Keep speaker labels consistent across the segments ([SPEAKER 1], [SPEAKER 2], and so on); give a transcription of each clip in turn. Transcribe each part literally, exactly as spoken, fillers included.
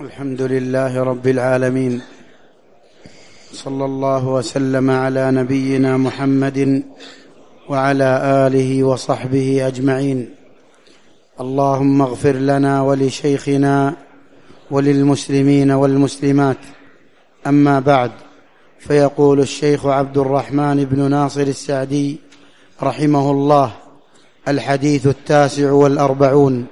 [SPEAKER 1] الحمد لله رب العالمين، صلى الله وسلم على نبينا محمد وعلى آله وصحبه أجمعين. اللهم اغفر لنا ولشيخنا وللمسلمين والمسلمات. أما بعد، فيقول الشيخ عبد الرحمن بن ناصر السعدي رحمه الله: الحديث التاسع والأربعون.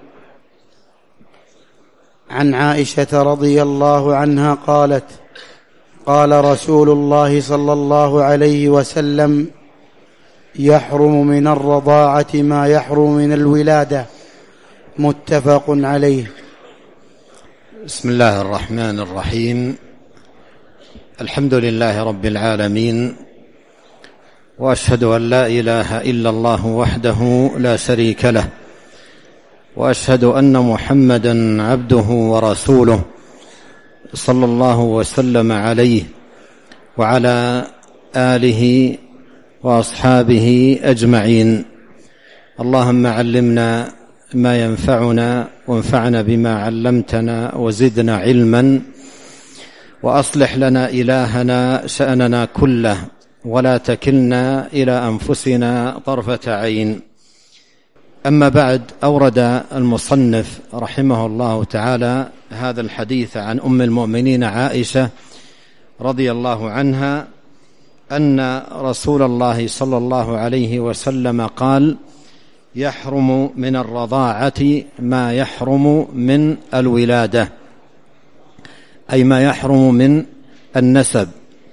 [SPEAKER 1] عن عائشة رضي الله عنها قالت: قال رسول الله صلى الله عليه وسلم: يحرم من الرضاعة ما يحرم من الولادة. متفق عليه.
[SPEAKER 2] بسم الله الرحمن الرحيم. الحمد لله رب العالمين، وأشهد أن لا إله إلا الله وحده لا شريك له، وأشهد أن محمدًا عبده ورسوله، صلى الله وسلم عليه وعلى آله وأصحابه أجمعين. اللهم علمنا ما ينفعنا، وانفعنا بما علمتنا، وزدنا علما، وأصلح لنا إلهنا شأننا كله، ولا تكلنا إلى أنفسنا طرفة عين. أما بعد، أورد المصنف رحمه الله تعالى هذا الحديث عن أم المؤمنين عائشة رضي الله عنها أن رسول الله صلى الله عليه وسلم قال: يحرم من الرضاعة ما يحرم من الولادة، أي ما يحرم من النسب.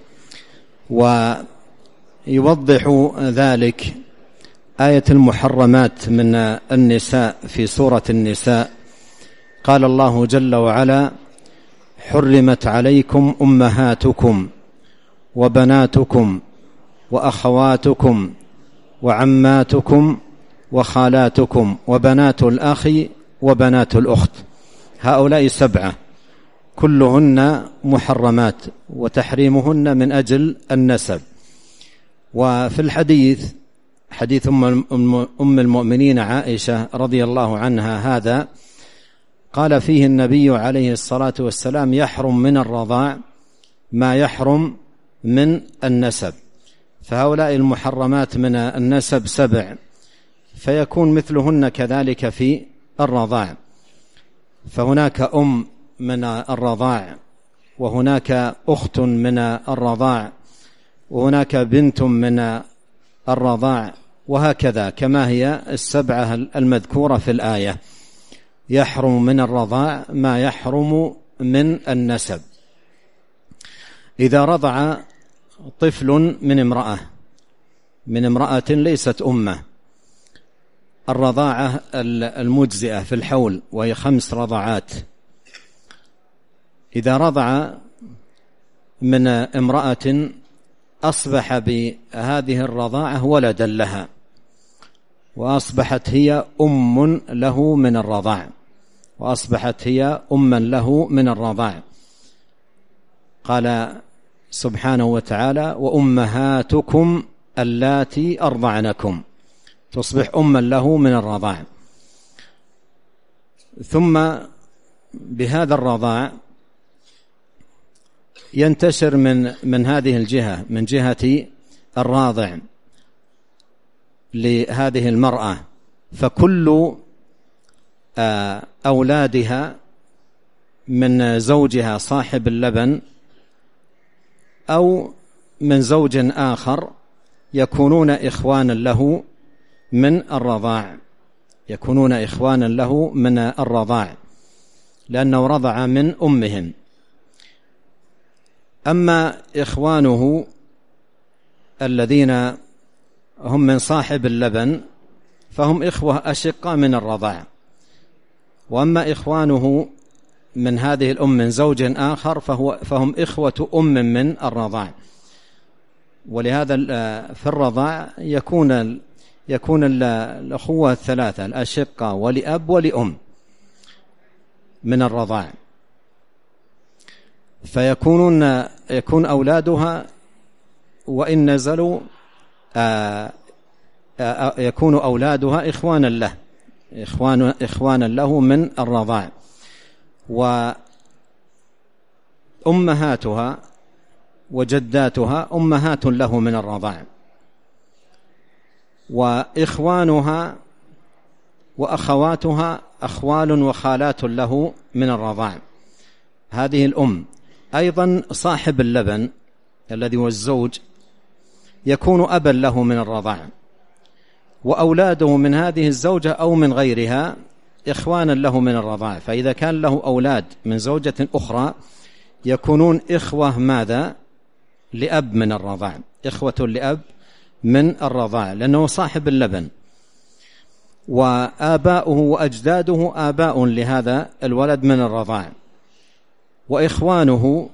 [SPEAKER 2] ويوضح ذلك آية المحرمات من النساء في سورة النساء. قال الله جل وعلا: حرمت عليكم أمهاتكم وبناتكم وأخواتكم وعماتكم وخالاتكم وبنات الأخ وبنات الأخت. هؤلاء سبعة كلهن محرمات، وتحريمهن من أجل النسب. وفي الحديث حديث أم المؤمنين عائشة رضي الله عنها هذا، قال فيه النبي عليه الصلاة والسلام: يحرم من الرضاع ما يحرم من النسب. فهؤلاء المحرمات من النسب سبع، فيكون مثلهن كذلك في الرضاع. فهناك أم من الرضاع، وهناك أخت من الرضاع، وهناك بنت من الرضاع، وهكذا كما هي السبعة المذكورة في الآية. يحرم من الرضاع ما يحرم من النسب. إذا رضع طفل من امرأة من امرأة ليست أمه، الرضاعة المجزئة في الحول وهي خمس رضعات. إذا رضع من امرأة أصبح بهذه الرضاعة ولدا لها، وأصبحت هي أم له من الرضاع وأصبحت هي أما له من الرضاع. قال سبحانه وتعالى: وأمهاتكم اللاتي أرضعنكم، تصبح أما له من الرضاع. ثم بهذا الرضاع ينتشر من من هذه الجهة، من جهة الراضع لهذه المرأة، فكل أولادها من زوجها صاحب اللبن أو من زوج آخر يكونون إخوانا له من الرضاع يكونون إخوانا له من الرضاع لأنه رضع من أمهم. أما إخوانه الذين هم من صاحب اللبن فهم إخوة أشقاء من الرضاع، وأما إخوانه من هذه الأم من زوج آخر فهو فهم إخوة أم من الرضاع. ولهذا في الرضاع يكون يكون الأخوة الثلاثة الأشقاء ولأب ولأم من الرضاع، فيكونون يكون أولادها وإن نزلوا يكون أولادها إخوانا له إخوان إخوانا له من الرضاع. أمهاتها وجداتها أمهات له من الرضاع، وإخوانها وأخواتها أخوال وخالات له من الرضاع. هذه الأم. أيضا صاحب اللبن الذي هو الزوج يكون أبا له من الرضاع، وأولاده من هذه الزوجة أو من غيرها إخوانا له من الرضاع. فإذا كان له أولاد من زوجة أخرى يكونون إخوة ماذا؟ لأب من الرضاع، إخوة لأب من الرضاع، لأنه صاحب اللبن. وآباؤه وأجداده آباء لهذا الولد من الرضاع، وإخوانه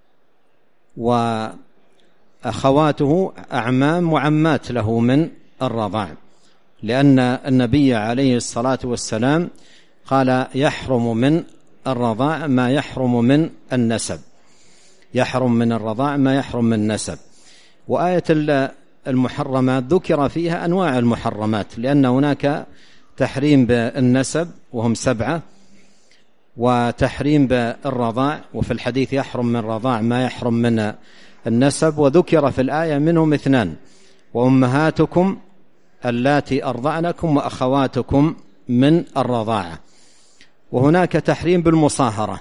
[SPEAKER 2] وأخواته أعمام وعمات له من الرضاع، لأن النبي عليه الصلاة والسلام قال يحرم من الرضاع ما يحرم من النسب، يحرم من الرضاع ما يحرم من النسب. وآية المحرمات ذكر فيها أنواع المحرمات، لأن هناك تحريم بالنسب وهم سبعة، وتحريم بالرضاع، وفي الحديث يحرم من الرضاع ما يحرم من النسب، وذكر في الآية منهم اثنان: وأمهاتكم اللاتي أرضعنكم وأخواتكم من الرضاعة. وهناك تحريم بالمصاهرة،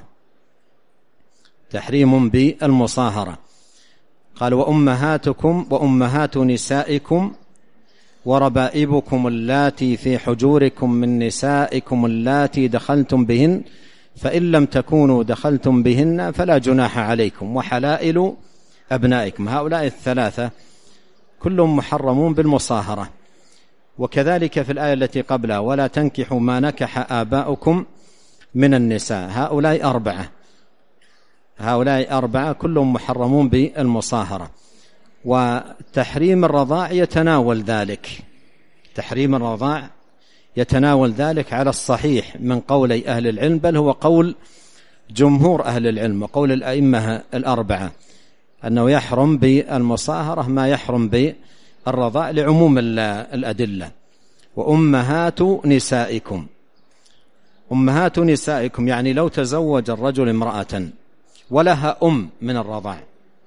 [SPEAKER 2] تحريم بالمصاهرة، قال وأمهاتكم وأمهات نسائكم وربائبكم اللاتي في حجوركم من نسائكم اللاتي دخلتم بهن فإن لم تكونوا دخلتم بهن فلا جناح عليكم وحلائل أبنائكم. هؤلاء الثلاثة كلهم محرمون بالمصاهرة. وكذلك في الآية التي قبلها: ولا تنكحوا ما نكح آباؤكم من النساء. هؤلاء أربعة، هؤلاء أربعة كلهم محرمون بالمصاهرة. وتحريم الرضاع يتناول ذلك، تحريم الرضاع يتناول ذلك على الصحيح من قولي أهل العلم، بل هو قول جمهور أهل العلم وقول الأئمة الأربعة، أنه يحرم بالمصاهرة ما يحرم بالرضاع لعموم الأدلة. وأمهات نسائكم، أمهات نسائكم يعني لو تزوج الرجل امرأة ولها أم من الرضاع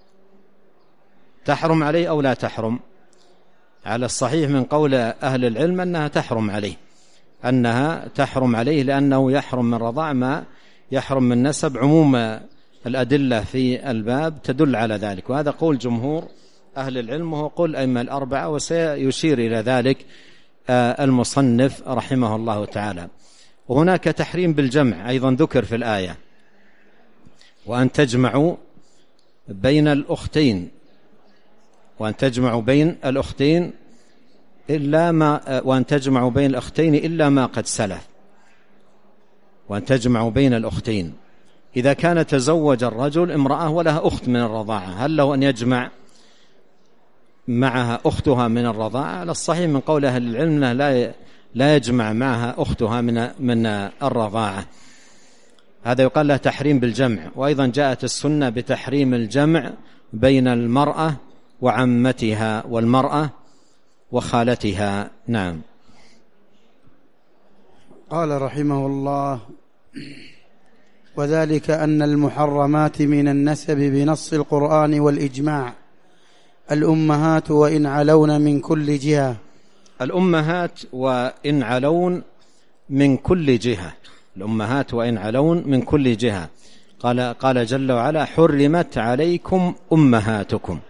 [SPEAKER 2] تحرم عليه أو لا تحرم؟ على الصحيح من قول أهل العلم أنها تحرم عليه، أنها تحرم عليه، لأنه يحرم من رضاع ما يحرم من نسب. عموم الأدلة في الباب تدل على ذلك، وهذا قول جمهور أهل العلم وهو قول الأئمة الأربعة، وسيشير إلى ذلك المصنف رحمه الله تعالى. وهناك تحريم بالجمع أيضا ذكر في الآية: وأن تجمعوا بين الأختين، وأن تجمعوا بين الأختين إلا ما وأن تجمعوا بين الأختين إلا ما قد سلف. وأن تجمعوا بين الأختين، إذا كان تزوج الرجل امرأة ولها أخت من الرضاعة، هل له أن يجمع معها أختها من الرضاعة؟ على الصحيح من قول أهل العلم لا لا يجمع معها أختها من من الرضاعة. هذا يقال له تحريم بالجمع. وأيضا جاءت السنة بتحريم الجمع بين المرأة وعمتها والمرأة وخالتها. نعم.
[SPEAKER 1] قال رحمه الله: وذلك أن المحرمات من النسب بنص القرآن والإجماع الأمهات وإن علون من كل جهة.
[SPEAKER 2] الأمهات وإن علون من كل جهة، الأمهات وإن علون من كل جهة. قال قال جل وعلا: حرمت عليكم أمهاتكم،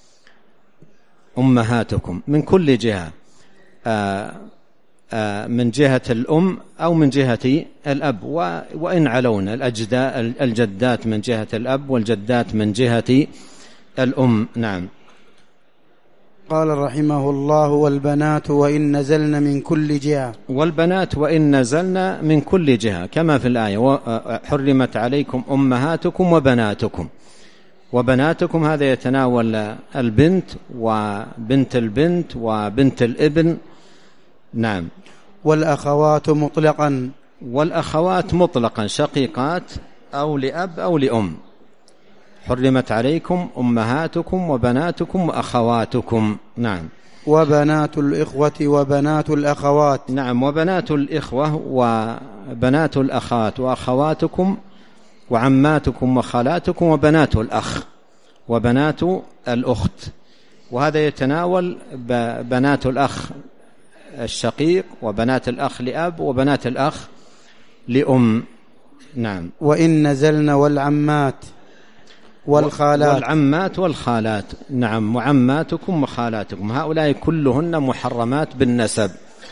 [SPEAKER 2] أمهاتكم من كل جهة، آآ آآ من جهة الأم أو من جهة الأب. وإن علون الجدات من جهة الأب والجدات من جهة الأم. نعم.
[SPEAKER 1] قال رحمه الله: والبنات وإن نزلن من كل جهة.
[SPEAKER 2] والبنات وإن نزلن من كل جهة، كما في الآية: حرمت عليكم أمهاتكم وبناتكم. وبناتكم هذا يتناول البنت وبنت البنت وبنت الابن. نعم.
[SPEAKER 1] والأخوات مطلقا.
[SPEAKER 2] والأخوات مطلقا، شقيقات أو لأب أو لأم. حرمت عليكم أمهاتكم وبناتكم وأخواتكم. نعم.
[SPEAKER 1] وبنات الإخوة وبنات الأخوات.
[SPEAKER 2] نعم. وبنات الإخوة وبنات الأخوات وأخواتكم وعماتكم وخالاتكم وبنات الأخ وبنات الأخت، وهذا يتناول بنات الأخ الشقيق وبنات الأخ لأب وبنات الأخ لأم. نعم.
[SPEAKER 1] وإن نزلن والعمات والخالات
[SPEAKER 2] والعمات والخالات. نعم. وعماتكم وخالاتكم هؤلاء كلهن محرمات بالنسب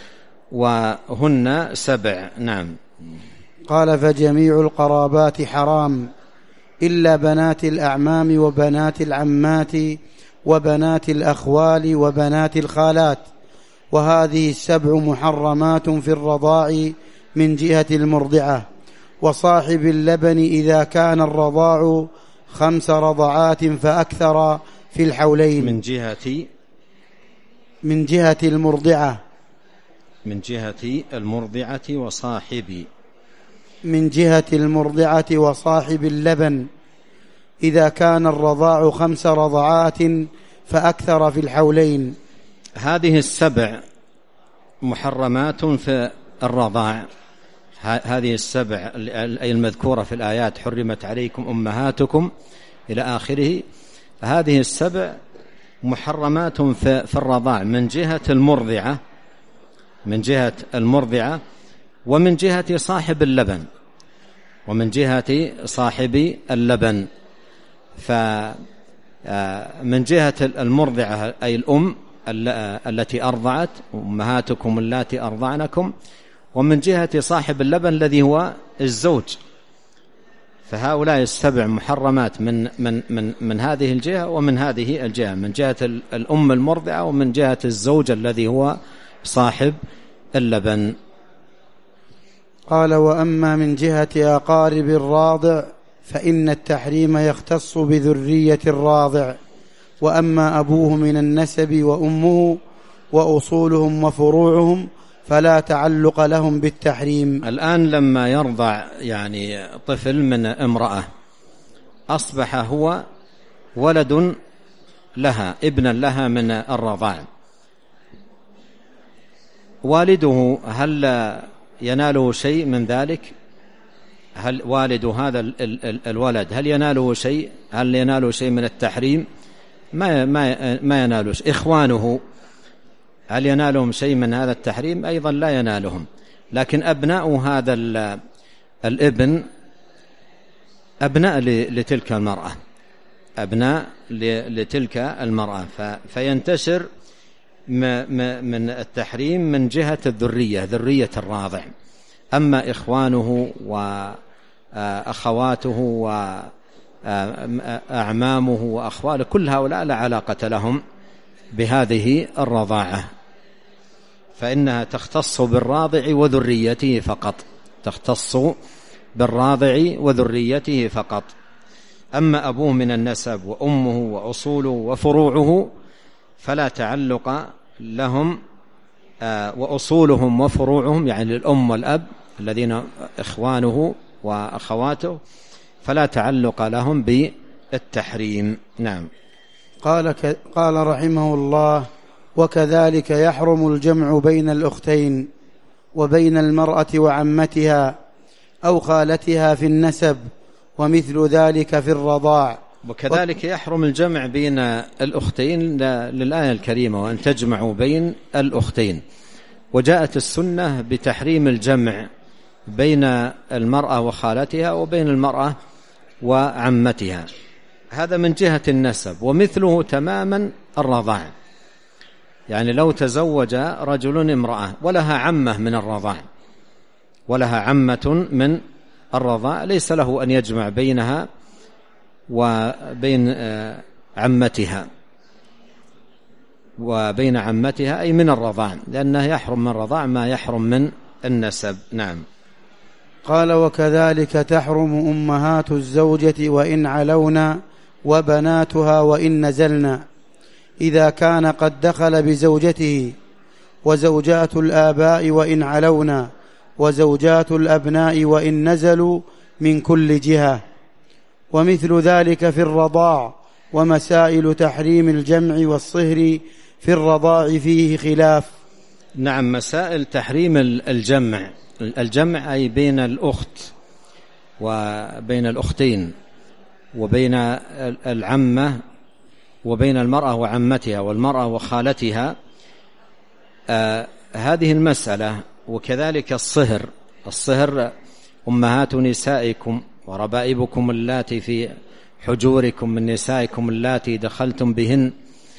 [SPEAKER 2] وهن سبع. نعم.
[SPEAKER 1] قال فجميع القرابات حرام إلا بنات الأعمام وبنات العمات وبنات الأخوال وبنات الخالات، وهذه السبع محرمات في الرضاع من جهة المرضعة، وصاحب اللبن إذا كان الرضاع خمس رضعات فأكثر في الحولين.
[SPEAKER 2] من جهة
[SPEAKER 1] من جهة المرضعة
[SPEAKER 2] من جهة المرضعة وصاحب
[SPEAKER 1] من جهة المرضعة وصاحب اللبن إذا كان الرضاع خمس رضعات فأكثر في الحولين.
[SPEAKER 2] هذه السبع محرمات في الرضاع، هذه السبع أي المذكورة في الآيات حرمت عليكم أمهاتكم إلى آخره، هذه السبع محرمات في الرضاع من جهة المرضعة من جهة المرضعة ومن جهة صاحب اللبن ومن جهة صاحب اللبن. فمن جهة المرضعة أي الأم التي أرضعت، أمهاتكم اللاتي أرضعنكم، ومن جهة صاحب اللبن الذي هو الزوج. فهؤلاء السبع محرمات من من من من هذه الجهة ومن هذه الجهة، من جهة الأم المرضعة ومن جهة الزوج الذي هو صاحب اللبن.
[SPEAKER 1] قال وأما من جهة أقارب الراضع فإن التحريم يختص بذرية الراضع، وأما أبوه من النسب وأمه وأصولهم وفروعهم فلا تعلق لهم بالتحريم.
[SPEAKER 2] الآن لما يرضع يعني طفل من امرأة أصبح هو ولد لها، ابنا لها من الرضاع، والده هل يناله شيء من ذلك؟ هل والد هذا الولد هل يناله شيء؟ هل يناله شيء من التحريم؟ ما ما ما يناله. إخوانه هل ينالهم شيء من هذا التحريم؟ أيضا لا ينالهم. لكن أبناء هذا الابن أبناء لتلك المرأة، أبناء لتلك المرأة، فينتشر من التحريم من جهة الذرية، ذرية الراضع. أما إخوانه وأخواته وأعمامه وأخواله كل هؤلاء لا علاقة لهم بهذه الرضاعة، فإنها تختص بالراضع وذريته فقط، تختص بالراضع وذريته فقط. أما أبوه من النسب وأمه وأصوله وفروعه فلا تعلق لهم، وأصولهم وفروعهم يعني الأم والأب الذين إخوانه وأخواته فلا تعلق لهم بالتحريم. نعم.
[SPEAKER 1] قال, قال رحمه الله وكذلك يحرم الجمع بين الأختين وبين المرأة وعمتها أو خالتها في النسب، ومثل ذلك في الرضاع.
[SPEAKER 2] وكذلك يحرم الجمع بين الأختين للآية الكريمة وأن تجمعوا بين الأختين، وجاءت السنة بتحريم الجمع بين المرأة وخالتها وبين المرأة وعمتها، هذا من جهة النسب. ومثله تماما الرضاع، يعني لو تزوج رجل امرأة ولها عمة من الرضاع ولها عمة من الرضاع ليس له أن يجمع بينها وبين عمتها وبين عمتها أي من الرضاع، لأنه يحرم من الرضاع ما يحرم من النسب. نعم.
[SPEAKER 1] قال وكذلك تحرم أمهات الزوجة وإن علونا وبناتها وإن نزلنا إذا كان قد دخل بزوجته، وزوجات الآباء وإن علونا، وزوجات الأبناء وإن نزلوا من كل جهة. ومثل ذلك في الرضاع. ومسائل تحريم الجمع والصهر في الرضاع فيه خلاف.
[SPEAKER 2] نعم. مسائل تحريم الجمع، الجمع أي بين الأخت وبين الأختين وبين العمة وبين المرأة وعمتها والمرأة وخالتها، آه هذه المسألة. وكذلك الصهر الصهر أمهات نسائكم وربائبكم اللاتي في حجوركم من نسائكم اللاتي دخلتم بهن.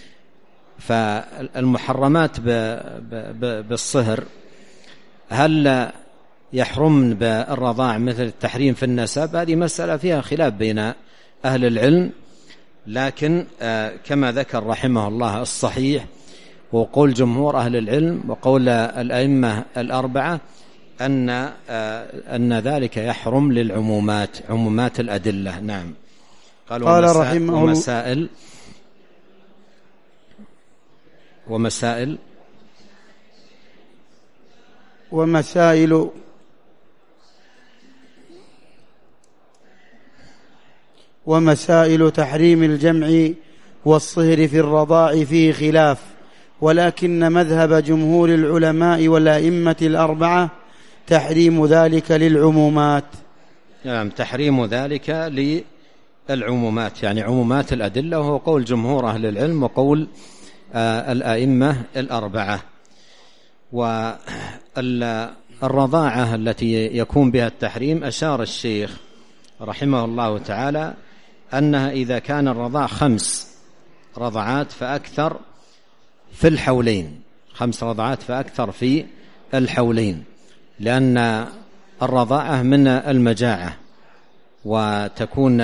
[SPEAKER 2] فالمحرمات بالصهر هل يحرمن بالرضاع مثل التحريم في النسب؟ هذه مسألة فيها خلاف بين أهل العلم، لكن كما ذكر رحمه الله الصحيح وقول جمهور أهل العلم وقول الأئمة الأربعة أن أن ذلك يحرم للعمومات، عمومات الأدلة. نعم. قال رحمه ومسائل ومسائل
[SPEAKER 1] ومسائل ومسائل تحريم الجمع والصهر في الرضاع فيه خلاف، ولكن مذهب جمهور العلماء والأئمة الأربعة تحريم ذلك للعمومات.
[SPEAKER 2] نعم، تحريم ذلك للعمومات، يعني عمومات الأدلة، وهو قول جمهور أهل العلم وقول آه الأئمة الأربعة. والرضاعة التي يكون بها التحريم أشار الشيخ رحمه الله تعالى أنها إذا كان الرضاع خمس رضعات فأكثر في الحولين، خمس رضعات فأكثر في الحولين، لأن الرضاعة من المجاعة وتكون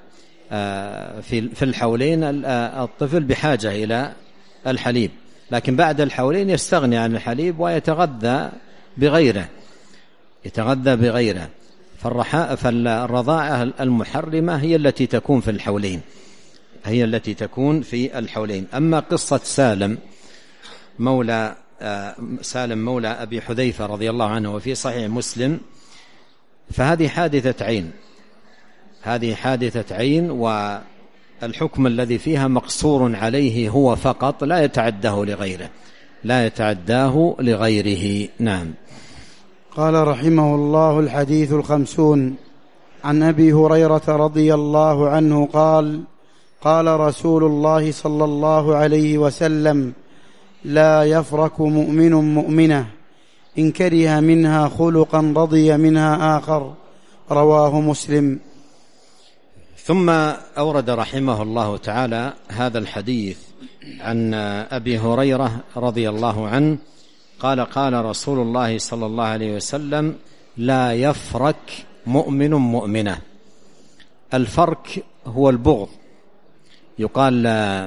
[SPEAKER 2] في الحولين الطفل بحاجة إلى الحليب، لكن بعد الحولين يستغني عن الحليب ويتغذى بغيره يتغذى بغيره فالرضاعة المحرمة هي التي تكون في الحولين هي التي تكون في الحولين. أما قصة سالم مولى سالم مولى أبي حذيفة رضي الله عنه وفي صحيح مسلم، فهذه حادثة عين هذه حادثة عين والحكم الذي فيها مقصور عليه هو فقط، لا يتعداه لغيره لا يتعداه لغيره. نعم.
[SPEAKER 1] قال رحمه الله: الحديث الخمسون. عن أبي هريرة رضي الله عنه قال: قال رسول الله صلى الله عليه وسلم: لا يفرك مؤمن مؤمنة إن كره منها خلقا رضي منها آخر. رواه مسلم.
[SPEAKER 2] ثم أورد رحمه الله تعالى هذا الحديث عن أبي هريرة رضي الله عنه قال: قال رسول الله صلى الله عليه وسلم: لا يفرك مؤمن مؤمنة. الفرك هو البغض، يقال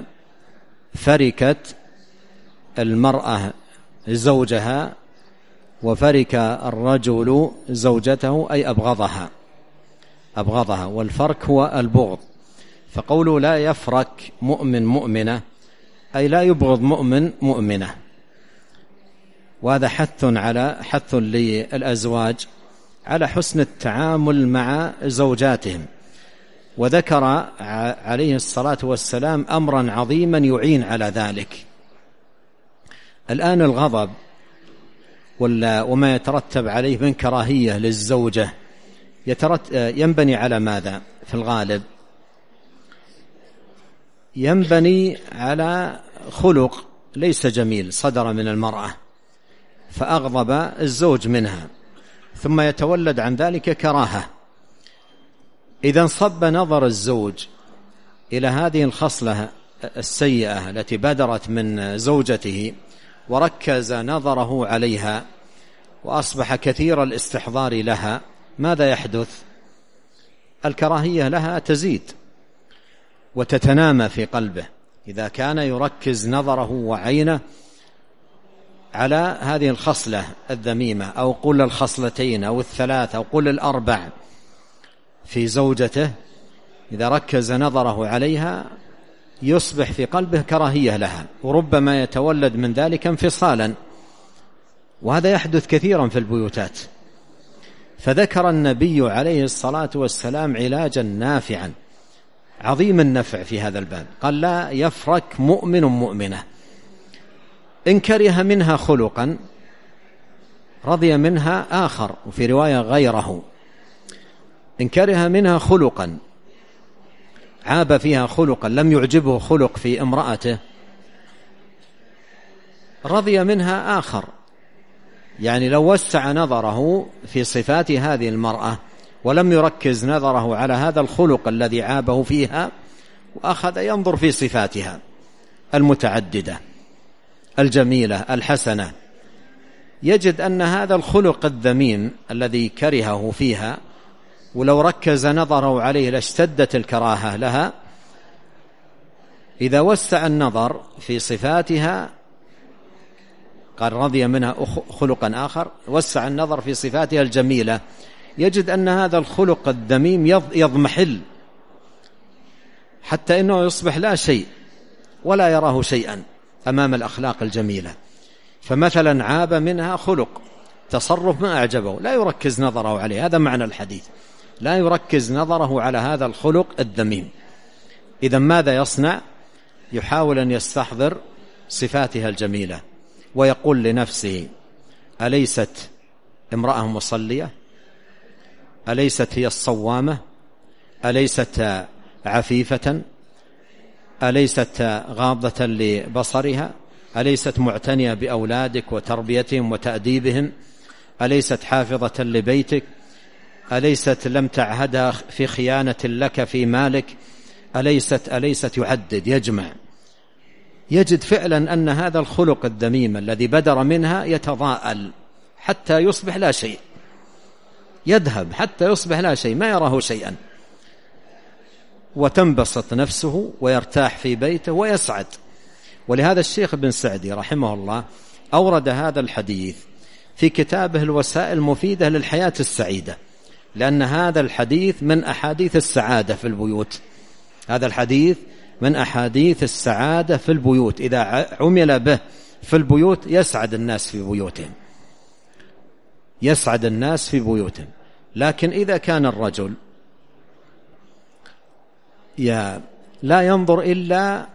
[SPEAKER 2] فركت المرأة زوجها وفرك الرجل زوجته، أي أبغضها أبغضها والفرك هو البغض. فقوله لا يفرك مؤمن مؤمنة أي لا يبغض مؤمن مؤمنة، وهذا حث على حث للأزواج على حسن التعامل مع زوجاتهم. وذكر عليه الصلاة والسلام أمرا عظيما يعين على ذلك. الآن الغضب وما يترتب عليه من كراهية للزوجة ينبني على ماذا في الغالب؟ ينبني على خلق ليس جميل صدر من المرأة فأغضب الزوج منها، ثم يتولد عن ذلك كراهة. إذا انصب نظر الزوج إلى هذه الخصلة السيئة التي بدرت من زوجته وركز نظره عليها وأصبح كثير الاستحضار لها، ماذا يحدث؟ الكراهية لها تزيد وتتنامى في قلبه. إذا كان يركز نظره وعينه على هذه الخصلة الذميمة أو قل الخصلتين أو الثلاث أو قل الأربع في زوجته، إذا ركز نظره عليها يصبح في قلبه كراهية لها، وربما يتولد من ذلك انفصالا، وهذا يحدث كثيرا في البيوتات. فذكر النبي عليه الصلاة والسلام علاجا نافعا عظيم النفع في هذا الباب، قال: لا يفرك مؤمن مؤمنة إن كره منها خلقا رضي منها آخر، وفي رواية غيره. إن كره منها خلقا، عاب فيها خلقا، لم يعجبه خلق في امرأته، رضي منها آخر. يعني لو وسع نظره في صفات هذه المرأة ولم يركز نظره على هذا الخلق الذي عابه فيها، وأخذ ينظر في صفاتها المتعددة الجميلة الحسنة، يجد أن هذا الخلق الذميم الذي كرهه فيها، ولو ركز نظره عليه لاشتدت الكراهة لها. إذا وسع النظر في صفاتها، قال رضي منها خلقا آخر، وسع النظر في صفاتها الجميلة، يجد أن هذا الخلق الذميم يضمحل حتى إنه يصبح لا شيء ولا يراه شيئا أمام الأخلاق الجميلة. فمثلا عاب منها خلق، تصرف ما أعجبه، لا يركز نظره عليه، هذا معنى الحديث، لا يركز نظره على هذا الخلق الذميم. إذا ماذا يصنع؟ يحاول أن يستحضر صفاتها الجميلة، ويقول لنفسه: أليست امرأة مصلية؟ أليست هي الصوامة؟ أليست عفيفة؟ أليست غاضة لبصرها؟ أليست معتنية بأولادك وتربيتهم وتأديبهم؟ أليست حافظة لبيتك؟ أليست لم تعهدها في خيانة لك في مالك؟ أليست أليست يعدد يجمع، يجد فعلا أن هذا الخلق الذميم الذي بدر منها يتضاءل حتى يصبح لا شيء، يذهب حتى يصبح لا شيء، ما يراه شيئا، وتنبسط نفسه ويرتاح في بيته ويسعد. ولهذا الشيخ ابن سعدي رحمه الله أورد هذا الحديث في كتابه الوسائل المفيدة للحياة السعيدة، لأن هذا الحديث من أحاديث السعادة في البيوت. هذا الحديث من أحاديث السعادة في البيوت، إذا عمل به في البيوت يسعد الناس في بيوتهم، يسعد الناس في بيوتهم. لكن إذا كان الرجل يا لا ينظر إلا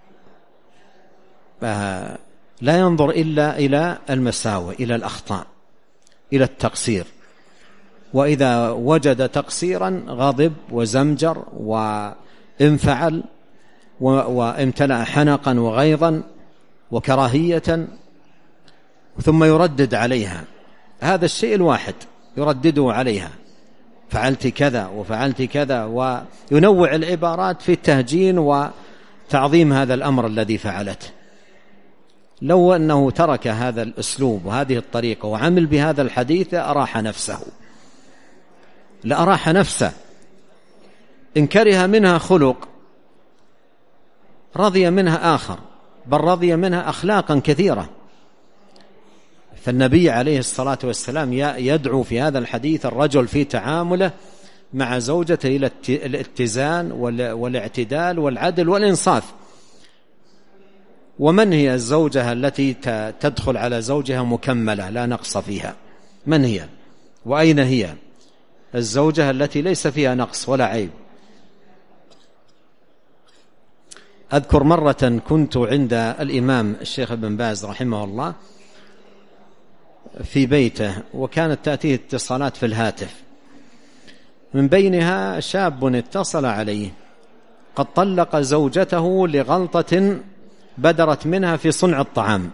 [SPEAKER 2] لا ينظر إلا إلى المساوئ، إلى الأخطاء، إلى التقصير، وإذا وجد تقصيرا غضب وزمجر وانفعل وامتلأ حنقا وغيظا وكراهية، ثم يردد عليها هذا الشيء الواحد، يردده عليها: فعلت كذا وفعلت كذا، وينوع العبارات في التهجين وتعظيم هذا الأمر الذي فعلته. لو أنه ترك هذا الأسلوب وهذه الطريقة وعمل بهذا الحديث أراح نفسه، لأراح نفسه. إن كره منها خلق رضي منها آخر، بل رضي منها أخلاقا كثيرة. فالنبي عليه الصلاة والسلام يدعو في هذا الحديث الرجل في تعامله مع زوجته إلى الاتزان والاعتدال والعدل والإنصاف. ومن هي الزوجة التي تدخل على زوجها مكملة لا نقص فيها؟ من هي؟ وأين هي الزوجة التي ليس فيها نقص ولا عيب؟ أذكر مرة كنت عند الإمام الشيخ ابن باز رحمه الله في بيته، وكانت تأتيه اتصالات في الهاتف، من بينها شاب اتصل عليه قد طلق زوجته لغلطة بدرت منها في صنع الطعام.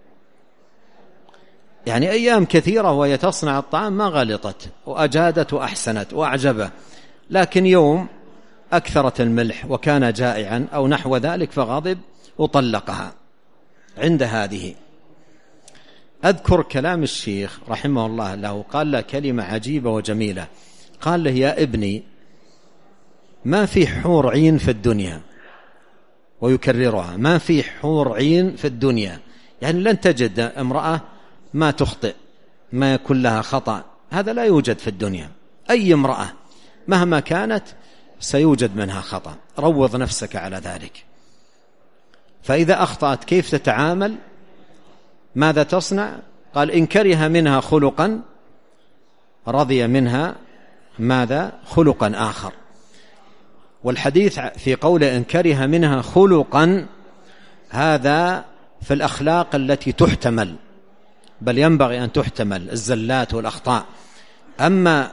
[SPEAKER 2] يعني أيام كثيرة وهي تصنع الطعام ما غلطت، وأجادت وأحسنت وأعجبه، لكن يوم أكثرت الملح وكان جائعا أو نحو ذلك فغضب وطلقها. عند هذه أذكر كلام الشيخ رحمه الله له، قال له كلمة عجيبة وجميلة، قال له: يا ابني، ما في حور عين في الدنيا، ويكررها: ما في حور عين في الدنيا، يعني لن تجد امرأة ما تخطئ، ما يكون لها خطأ، هذا لا يوجد في الدنيا. أي امرأة مهما كانت سيوجد منها خطأ، روض نفسك على ذلك. فإذا أخطأت كيف تتعامل؟ ماذا تصنع؟ قال: إن كره منها خلقا رضي منها ماذا؟ خلقا آخر. والحديث في قوله إن كره منها خلقا، هذا في الأخلاق التي تحتمل، بل ينبغي أن تحتمل الزلات والأخطاء. أما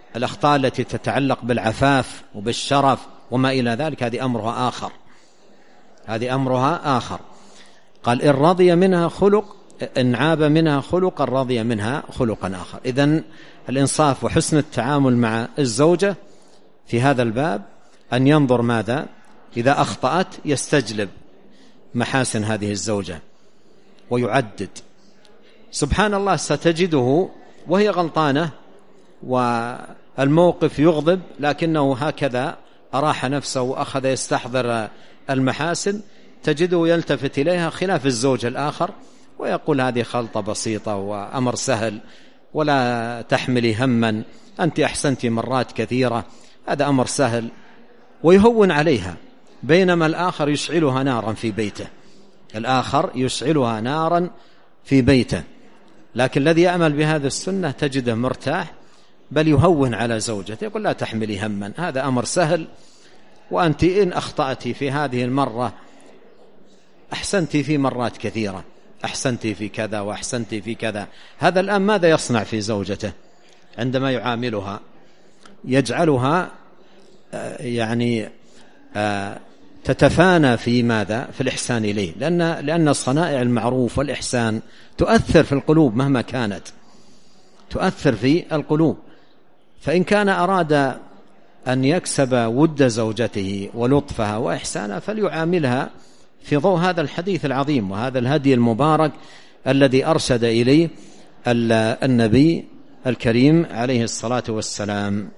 [SPEAKER 2] الأخطاء التي تتعلق بالعفاف وبالشرف وما إلى ذلك هذه أمرها آخر، هذه أمرها آخر. قال إن رضي منها خلق، إن عاب منها خلقا رضي منها خلقا آخر. إذن الإنصاف وحسن التعامل مع الزوجة في هذا الباب أن ينظر ماذا إذا أخطأت، يستجلب محاسن هذه الزوجة ويعدد. سبحان الله ستجده وهي غلطانة والموقف يغضب، لكنه هكذا أراح نفسه وأخذ يستحضر المحاسن، تجده يلتفت إليها خلاف الزوج الآخر ويقول هذه خلطة بسيطة وأمر سهل ولا تحملي هما، أنت أحسنت مرات كثيرة، هذا أمر سهل، ويهون عليها. بينما الآخر يشعلها نارا في بيته، الآخر يشعلها نارا في بيته. لكن الذي يعمل بهذا السنة تجده مرتاح، بل يهون على زوجته، يقول لا تحملي هما، هذا أمر سهل، وأنت إن أخطأت في هذه المرة أحسنت في مرات كثيرة، أحسنت في كذا وأحسنت في كذا. هذا الآن ماذا يصنع في زوجته عندما يعاملها؟ يجعلها يعني تتفانى في ماذا؟ في الإحسان إليه، لأن لأن صنائع المعروف والإحسان تؤثر في القلوب مهما كانت، تؤثر في القلوب. فإن كان أراد أن يكسب ود زوجته ولطفها وإحسانها فليعاملها في ضوء هذا الحديث العظيم وهذا الهدي المبارك الذي أرشد إليه النبي الكريم عليه الصلاة والسلام.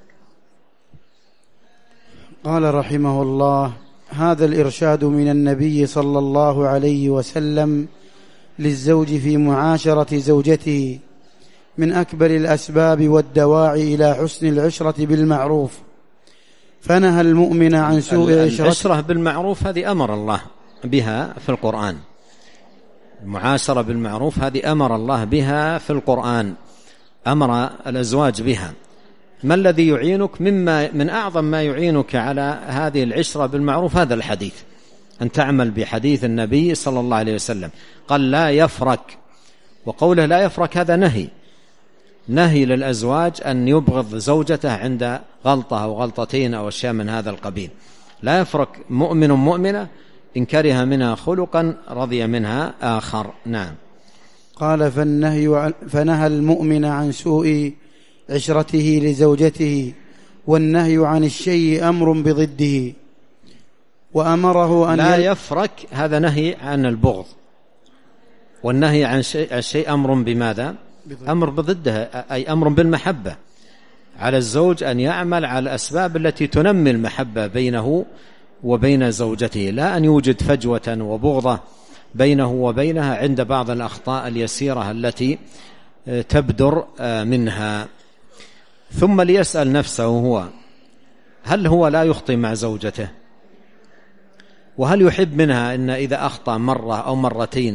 [SPEAKER 1] قال رحمه الله: هذا الإرشاد من النبي صلى الله عليه وسلم للزوج في معاشرة زوجته من أكبر الأسباب والدواعي إلى حسن العشرة بالمعروف، فنهى المؤمن عن سوء عشرته.
[SPEAKER 2] العشرة بالمعروف هذه أمر الله بها في القرآن، المعاشرة بالمعروف هذه أمر الله بها في القرآن، أمر الأزواج بها. ما الذي يعينك؟ مما من أعظم ما يعينك على هذه العشرة بالمعروف هذا الحديث، أن تعمل بحديث النبي صلى الله عليه وسلم. قال لا يفرك، وقوله لا يفرك هذا نهي، نهي للأزواج أن يبغض زوجته عند غلطة أو غلطتين أو أشياء من هذا القبيل. لا يفرك مؤمن مؤمنة إن كره منها خلقا رضي منها آخر. نعم.
[SPEAKER 1] قال: فالنهي فنهى المؤمن عن سوء عشرته لزوجته، والنهي عن الشيء أمر بضده، وأمره أن
[SPEAKER 2] لا يفرك، هذا نهي عن البغض، والنهي عن شيء الشيء أمر بماذا؟ أمر بضده، أي أمر بالمحبة. على الزوج أن يعمل على الأسباب التي تنمي المحبة بينه وبين زوجته، لا أن يوجد فجوة وبغضة بينه وبينها عند بعض الأخطاء اليسيرة التي تبدر منها. ثم ليسأل نفسه هو، هل هو لا يخطئ مع زوجته؟ وهل يحب منها إن إذا أخطأ مرة أو مرتين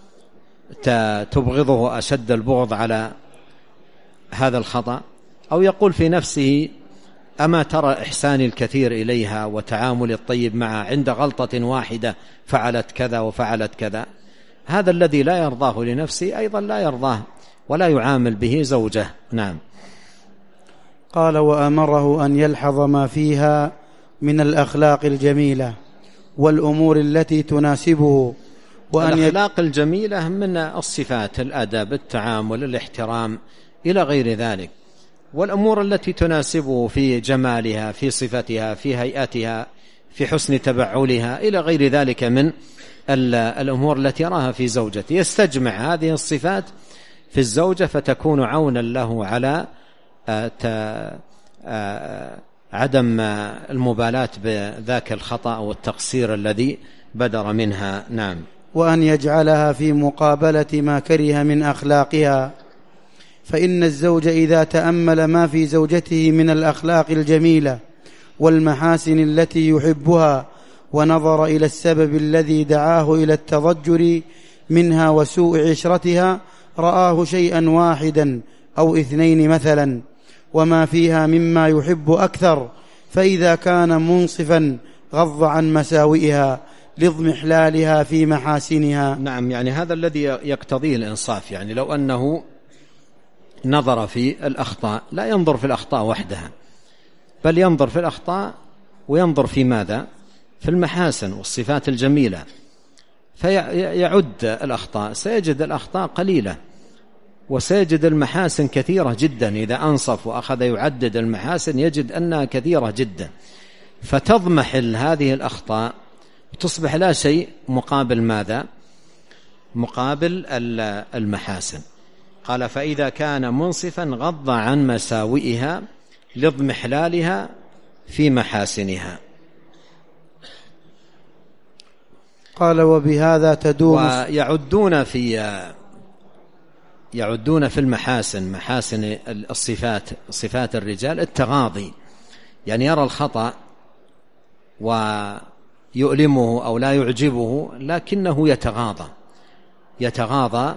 [SPEAKER 2] تبغضه أشد البغض على هذا الخطأ؟ أو يقول في نفسه أما ترى إحساني الكثير إليها وتعاملي الطيب معها، عند غلطة واحدة فعلت كذا وفعلت كذا. هذا الذي لا يرضاه لنفسه أيضا لا يرضاه ولا يعامل به زوجه. نعم.
[SPEAKER 1] قال: وأمره أن يلحظ ما فيها من الأخلاق الجميلة والأمور التي تناسبه، وأن
[SPEAKER 2] الأخلاق الجميلة من الصفات، الأدب، التعامل، الاحترام إلى غير ذلك، والأمور التي تناسبه في جمالها، في صفتها، في هيئتها، في حسن تبعلها إلى غير ذلك من الأمور التي يراها في زوجته. يستجمع هذه الصفات في الزوجة فتكون عونا له على عدم المبالاة بذاك الخطأ والتقصير الذي بدر منها. نعم.
[SPEAKER 1] وأن يجعلها في مقابلة ما كره من أخلاقها، فإن الزوج إذا تأمل ما في زوجته من الأخلاق الجميلة والمحاسن التي يحبها، ونظر إلى السبب الذي دعاه إلى التضجر منها وسوء عشرتها، رآه شيئا واحدا أو اثنين مثلا، وما فيها مما يحب أكثر، فإذا كان منصفا غض عن مساوئها لاضمحلالها في محاسنها.
[SPEAKER 2] نعم، يعني هذا الذي يقتضيه الإنصاف. يعني لو أنه نظر في الأخطاء، لا ينظر في الأخطاء وحدها، بل ينظر في الأخطاء وينظر في ماذا؟ في المحاسن والصفات الجميلة، فيعد الأخطاء سيجد الأخطاء قليلة، وسيجد المحاسن كثيرة جدا. إذا أنصف وأخذ يعدد المحاسن يجد أنها كثيرة جدا، فتضمحل هذه الأخطاء وتصبح لا شيء مقابل ماذا؟ مقابل المحاسن. قال: فإذا كان منصفا غض عن مساوئها لاضمحلالها في محاسنها.
[SPEAKER 1] قال: وبهذا تدوم.
[SPEAKER 2] ويعدون في يعدون في المحاسن، محاسن الصفات، صفات الرجال، التغاضي، يعني يرى الخطأ ويؤلمه أو لا يعجبه لكنه يتغاضى يتغاضى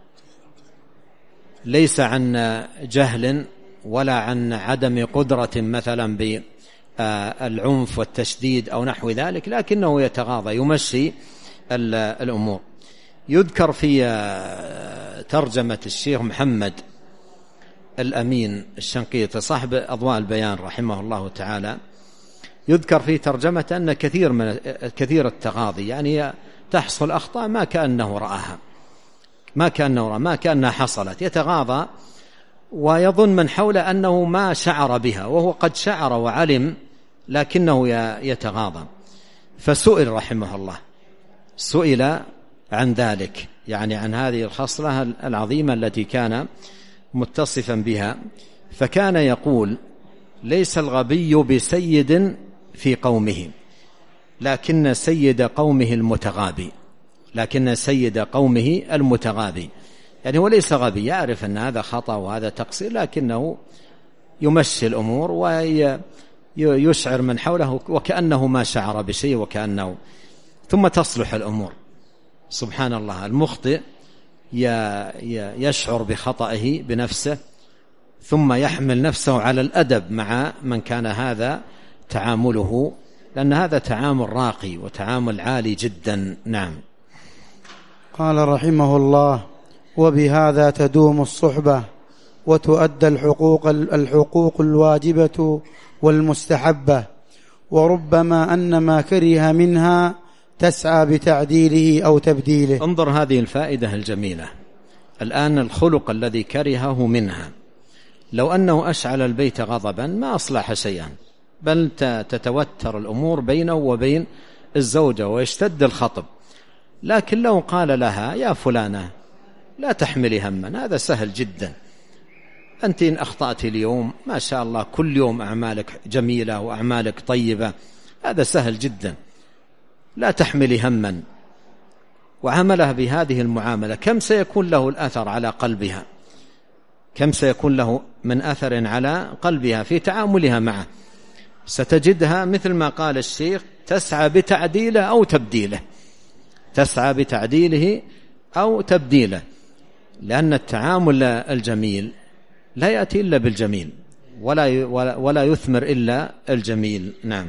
[SPEAKER 2] ليس عن جهل ولا عن عدم قدرة مثلا بالعنف والتشديد أو نحو ذلك، لكنه يتغاضى يمشي الأمور. يذكر في ترجمة الشيخ محمد الأمين الشنقيطي صاحب أضواء البيان رحمه الله تعالى، يذكر في ترجمة أن كثير من كثير التغاضي، يعني تحصل أخطاء ما كأنه رآها، ما كأنه رأى، ما كأنها حصلت، يتغاضى ويظن من حوله أنه ما شعر بها، وهو قد شعر وعلم لكنه يتغاضى. فسئل رحمه الله، سئل عن ذلك، يعني عن هذه الخصلة العظيمة التي كان متصفا بها، فكان يقول: ليس الغبي بسيد في قومه، لكن سيد قومه المتغابي، لكن سيد قومه المتغابي. يعني هو ليس غبي، يعرف أن هذا خطأ وهذا تقصير، لكنه يمشي الأمور ويشعر من حوله وكأنه ما شعر بشيء، وكأنه ثم تصلح الأمور. سبحان الله، المخطئ يشعر بخطئه بنفسه ثم يحمل نفسه على الأدب مع من كان هذا تعامله، لأن هذا تعامل راقي وتعامل عالي جدا. نعم.
[SPEAKER 1] قال رحمه الله: وبهذا تدوم الصحبة وتؤدى الحقوق الحقوق الواجبة والمستحبة، وربما أن ما كره منها تسعى بتعديله أو تبديله.
[SPEAKER 2] انظر هذه الفائدة الجميلة. الآن الخلق الذي كرهه منها، لو أنه أشعل البيت غضبا ما أصلح شيئا، بل تتوتر الأمور بينه وبين الزوجة ويشتد الخطب. لكن لو قال لها: يا فلانة لا تحملي هما، هذا سهل جدا، أنت إن أخطأت اليوم ما شاء الله كل يوم أعمالك جميلة وأعمالك طيبة، هذا سهل جدا، لا تحملي هما، وعملها بهذه المعاملة، كم سيكون له الأثر على قلبها، كم سيكون له من أثر على قلبها في تعاملها معه. ستجدها مثل ما قال الشيخ تسعى بتعديله أو تبديله، تسعى بتعديله أو تبديله، لأن التعامل الجميل لا يأتي إلا بالجميل، ولا ولا يثمر إلا الجميل. نعم.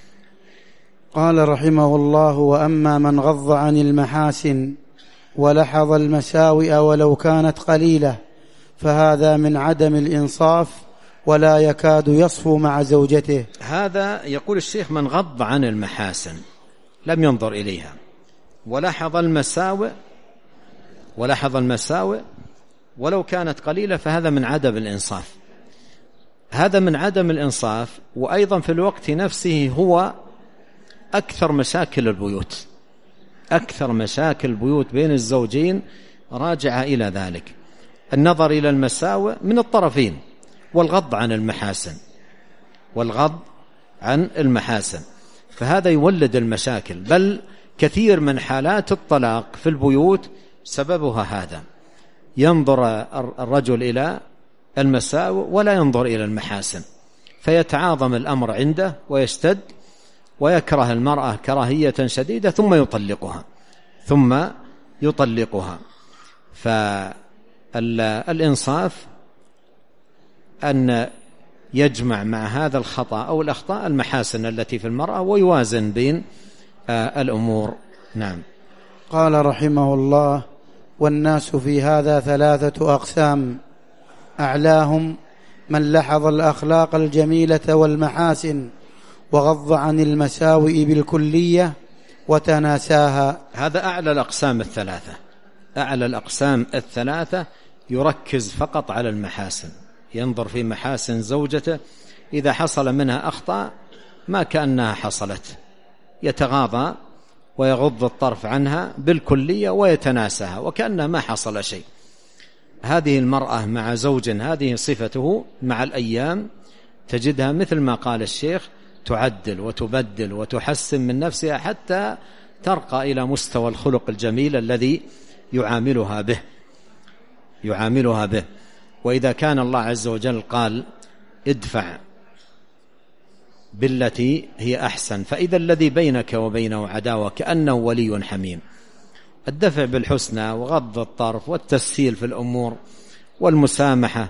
[SPEAKER 1] قال رحمه الله: وأما من غض عن المحاسن ولحظ المساوئ ولو كانت قليلة فهذا من عدم الإنصاف ولا يكاد يصفو مع زوجته.
[SPEAKER 2] هذا يقول الشيخ من غض عن المحاسن لم ينظر إليها ولحظ المساوئ ولحظ المساوئ ولو كانت قليلة فهذا من عدم الإنصاف، هذا من عدم الإنصاف. وأيضا في الوقت نفسه هو أكثر مشاكل البيوت، أكثر مشاكل البيوت بين الزوجين راجعة إلى ذلك، النظر إلى المساوئ من الطرفين والغض عن المحاسن، والغض عن المحاسن، فهذا يولد المشاكل. بل كثير من حالات الطلاق في البيوت سببها هذا، ينظر الرجل إلى المساوئ ولا ينظر إلى المحاسن، فيتعاظم الأمر عنده ويشتد ويكره المرأة كراهية شديدة ثم يطلقها ثم يطلقها. فالإنصاف أن يجمع مع هذا الخطأ أو الأخطاء المحاسن التي في المرأة ويوازن بين الأمور. نعم.
[SPEAKER 1] قال رحمه الله: والناس في هذا ثلاثة أقسام: أعلاهم من لحظ الأخلاق الجميلة والمحاسن وغض عن المساوئ بالكلية وتناساها.
[SPEAKER 2] هذا أعلى الأقسام الثلاثة. أعلى الأقسام الثلاثة يركز فقط على المحاسن، ينظر في محاسن زوجته، إذا حصل منها أخطاء ما كأنها حصلت، يتغاضى ويغض الطرف عنها بالكلية ويتناساها وكأنها ما حصل شيء. هذه المرأة مع زوج هذه صفته، مع الأيام تجدها مثل ما قال الشيخ تعدل وتبدل وتحسن من نفسها حتى ترقى إلى مستوى الخلق الجميل الذي يعاملها به يعاملها به وإذا كان الله عز وجل قال ادفع بالتي هي أحسن فإذا الذي بينك وبينه عداوة كأنه ولي حميم، الدفع بالحسنى وغض الطرف والتسهيل في الأمور والمسامحة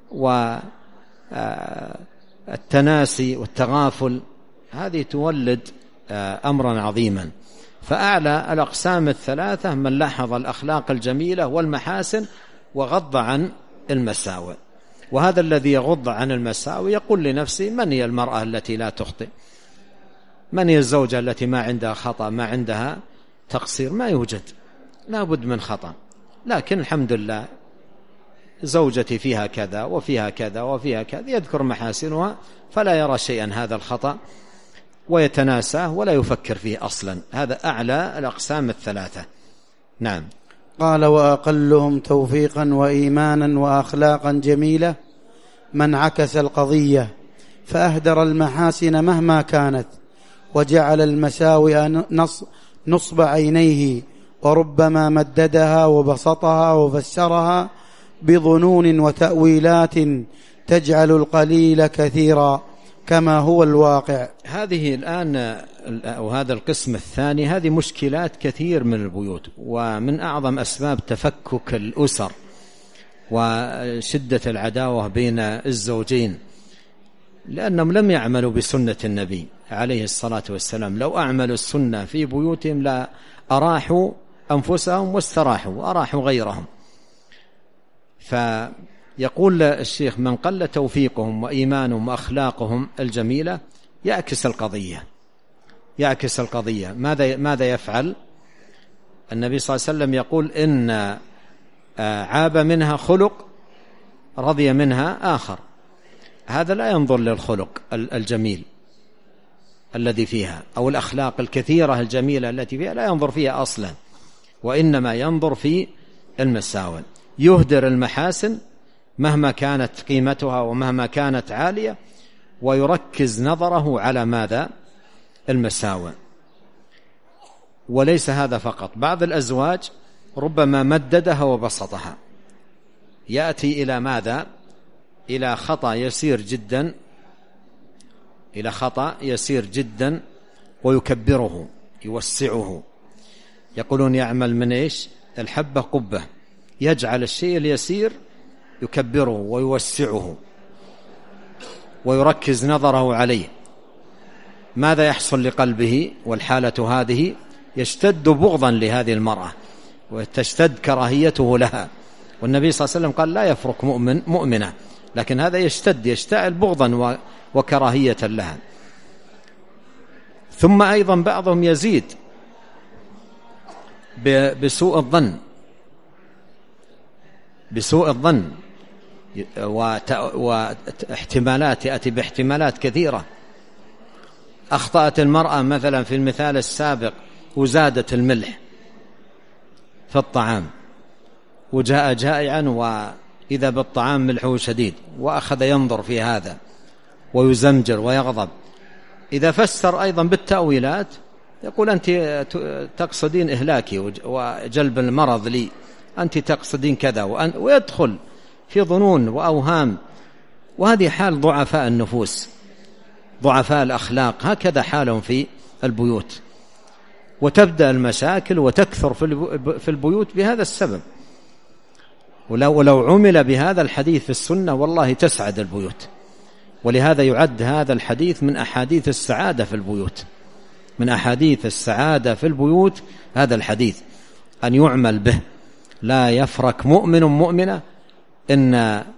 [SPEAKER 2] والتناسي والتغافل، هذه تولد أمرا عظيما. فأعلى الأقسام الثلاثة من لاحظ الأخلاق الجميلة والمحاسن وغض عن المساوئ. وهذا الذي يغض عن المساوئ يقول لنفسه من هي المرأة التي لا تخطئ؟ من هي الزوجة التي ما عندها خطأ، ما عندها تقصير؟ ما يوجد، لا بد من خطأ، لكن الحمد لله زوجتي فيها كذا وفيها كذا وفيها كذا، يذكر محاسنها فلا يرى شيئا هذا الخطأ ويتناساه ولا يفكر فيه أصلا. هذا أعلى الأقسام الثلاثة. نعم.
[SPEAKER 1] قال وأقلهم توفيقا وإيمانا وأخلاقا جميلة من عكس القضية فأهدر المحاسن مهما كانت وجعل المساوئ نصب عينيه وربما مددها وبسطها وفسرها بظنون وتأويلات تجعل القليل كثيرا كما هو الواقع.
[SPEAKER 2] هذه الآن وهذا القسم الثاني هذه مشكلات كثير من البيوت، ومن أعظم أسباب تفكك الأسر وشدة العداوة بين الزوجين لأنهم لم يعملوا بسنة النبي عليه الصلاة والسلام. لو أعملوا السنة في بيوتهم لا أراحوا أنفسهم واستراحوا وأراحوا غيرهم. فيقول الشيخ من قل توفيقهم وإيمانهم وأخلاقهم الجميلة يعكس القضية يعكس القضية ماذا ماذا يفعل؟ النبي صلى الله عليه وسلم يقول إن عاب منها خلق رضي منها آخر. هذا لا ينظر للخلق الجميل الذي فيها أو الأخلاق الكثيرة الجميلة التي فيها، لا ينظر فيها أصلا، وإنما ينظر في المساوئ. يهدر المحاسن مهما كانت قيمتها ومهما كانت عالية ويركز نظره على ماذا؟ المساوئ. وليس هذا فقط، بعض الأزواج ربما مددها وبسطها، يأتي إلى ماذا؟ إلى خطأ يسير جدا إلى خطأ يسير جدا ويكبره يوسعه. يقولون يعمل من إيش؟ الحبة قبة، يجعل الشيء اليسير يكبره ويوسعه ويركز نظره عليه. ماذا يحصل لقلبه والحالة هذه؟ يشتد بغضا لهذه المرأة وتشتد كراهيته لها. والنبي صلى الله عليه وسلم قال لا يفرق مؤمن مؤمنة، لكن هذا يشتد يشتعل بغضا وكراهية لها. ثم أيضا بعضهم يزيد بسوء الظن بسوء الظن واحتمالات، يأتي باحتمالات كثيرة. أخطأت المرأة مثلا في المثال السابق وزادت الملح في الطعام وجاء جائعا وإذا بالطعام ملحه شديد، وأخذ ينظر في هذا ويزمجر ويغضب. إذا فسر أيضا بالتأويلات يقول أنت تقصدين إهلاكي وجلب المرض لي، أنت تقصدين كذا، ويدخل في ظنون وأوهام. وهذه حال ضعفاء النفوس ضعفاء الأخلاق، هكذا حالهم في البيوت، وتبدأ المشاكل وتكثر في البيوت بهذا السبب. ولو, ولو عمل بهذا الحديث في السنة والله تسعد البيوت. ولهذا يعد هذا الحديث من أحاديث السعادة في البيوت من أحاديث السعادة في البيوت هذا الحديث أن يعمل به. لا يفرق مؤمن مؤمنة إن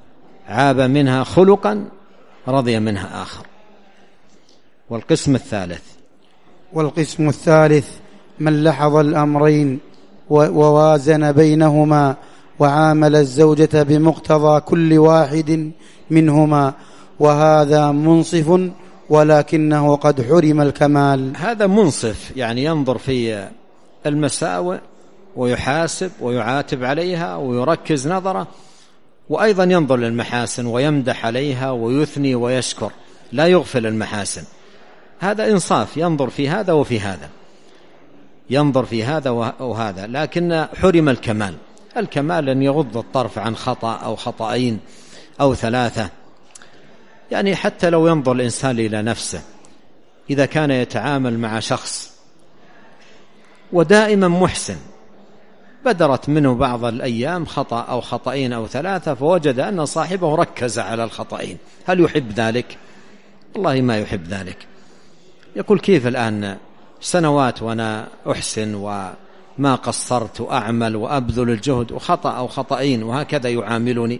[SPEAKER 2] عاب منها خلقا رضي منها آخر. والقسم الثالث
[SPEAKER 1] والقسم الثالث من لحظ الأمرين ووازن بينهما وعامل الزوجة بمقتضى كل واحد منهما، وهذا منصف ولكنه قد حرم الكمال.
[SPEAKER 2] هذا منصف، يعني ينظر في المساوئ ويحاسب ويعاتب عليها ويركز نظره، وأيضا ينظر للمحاسن ويمدح عليها ويثني ويشكر، لا يغفل المحاسن. هذا إنصاف، ينظر في هذا وفي هذا، ينظر في هذا وهذا، لكن حرم الكمال. الكمال أن يغض الطرف عن خطأ أو خطأين أو ثلاثة. يعني حتى لو ينظر الإنسان إلى نفسه، إذا كان يتعامل مع شخص ودائما محسن، بدرت منه بعض الأيام خطأ أو خطأين أو ثلاثة، فوجد أن صاحبه ركز على الخطأين، هل يحب ذلك؟ والله ما يحب ذلك. يقول كيف الآن سنوات وأنا أحسن وما قصرت وأعمل وأبذل الجهد، وخطأ أو خطأين وهكذا يعاملني؟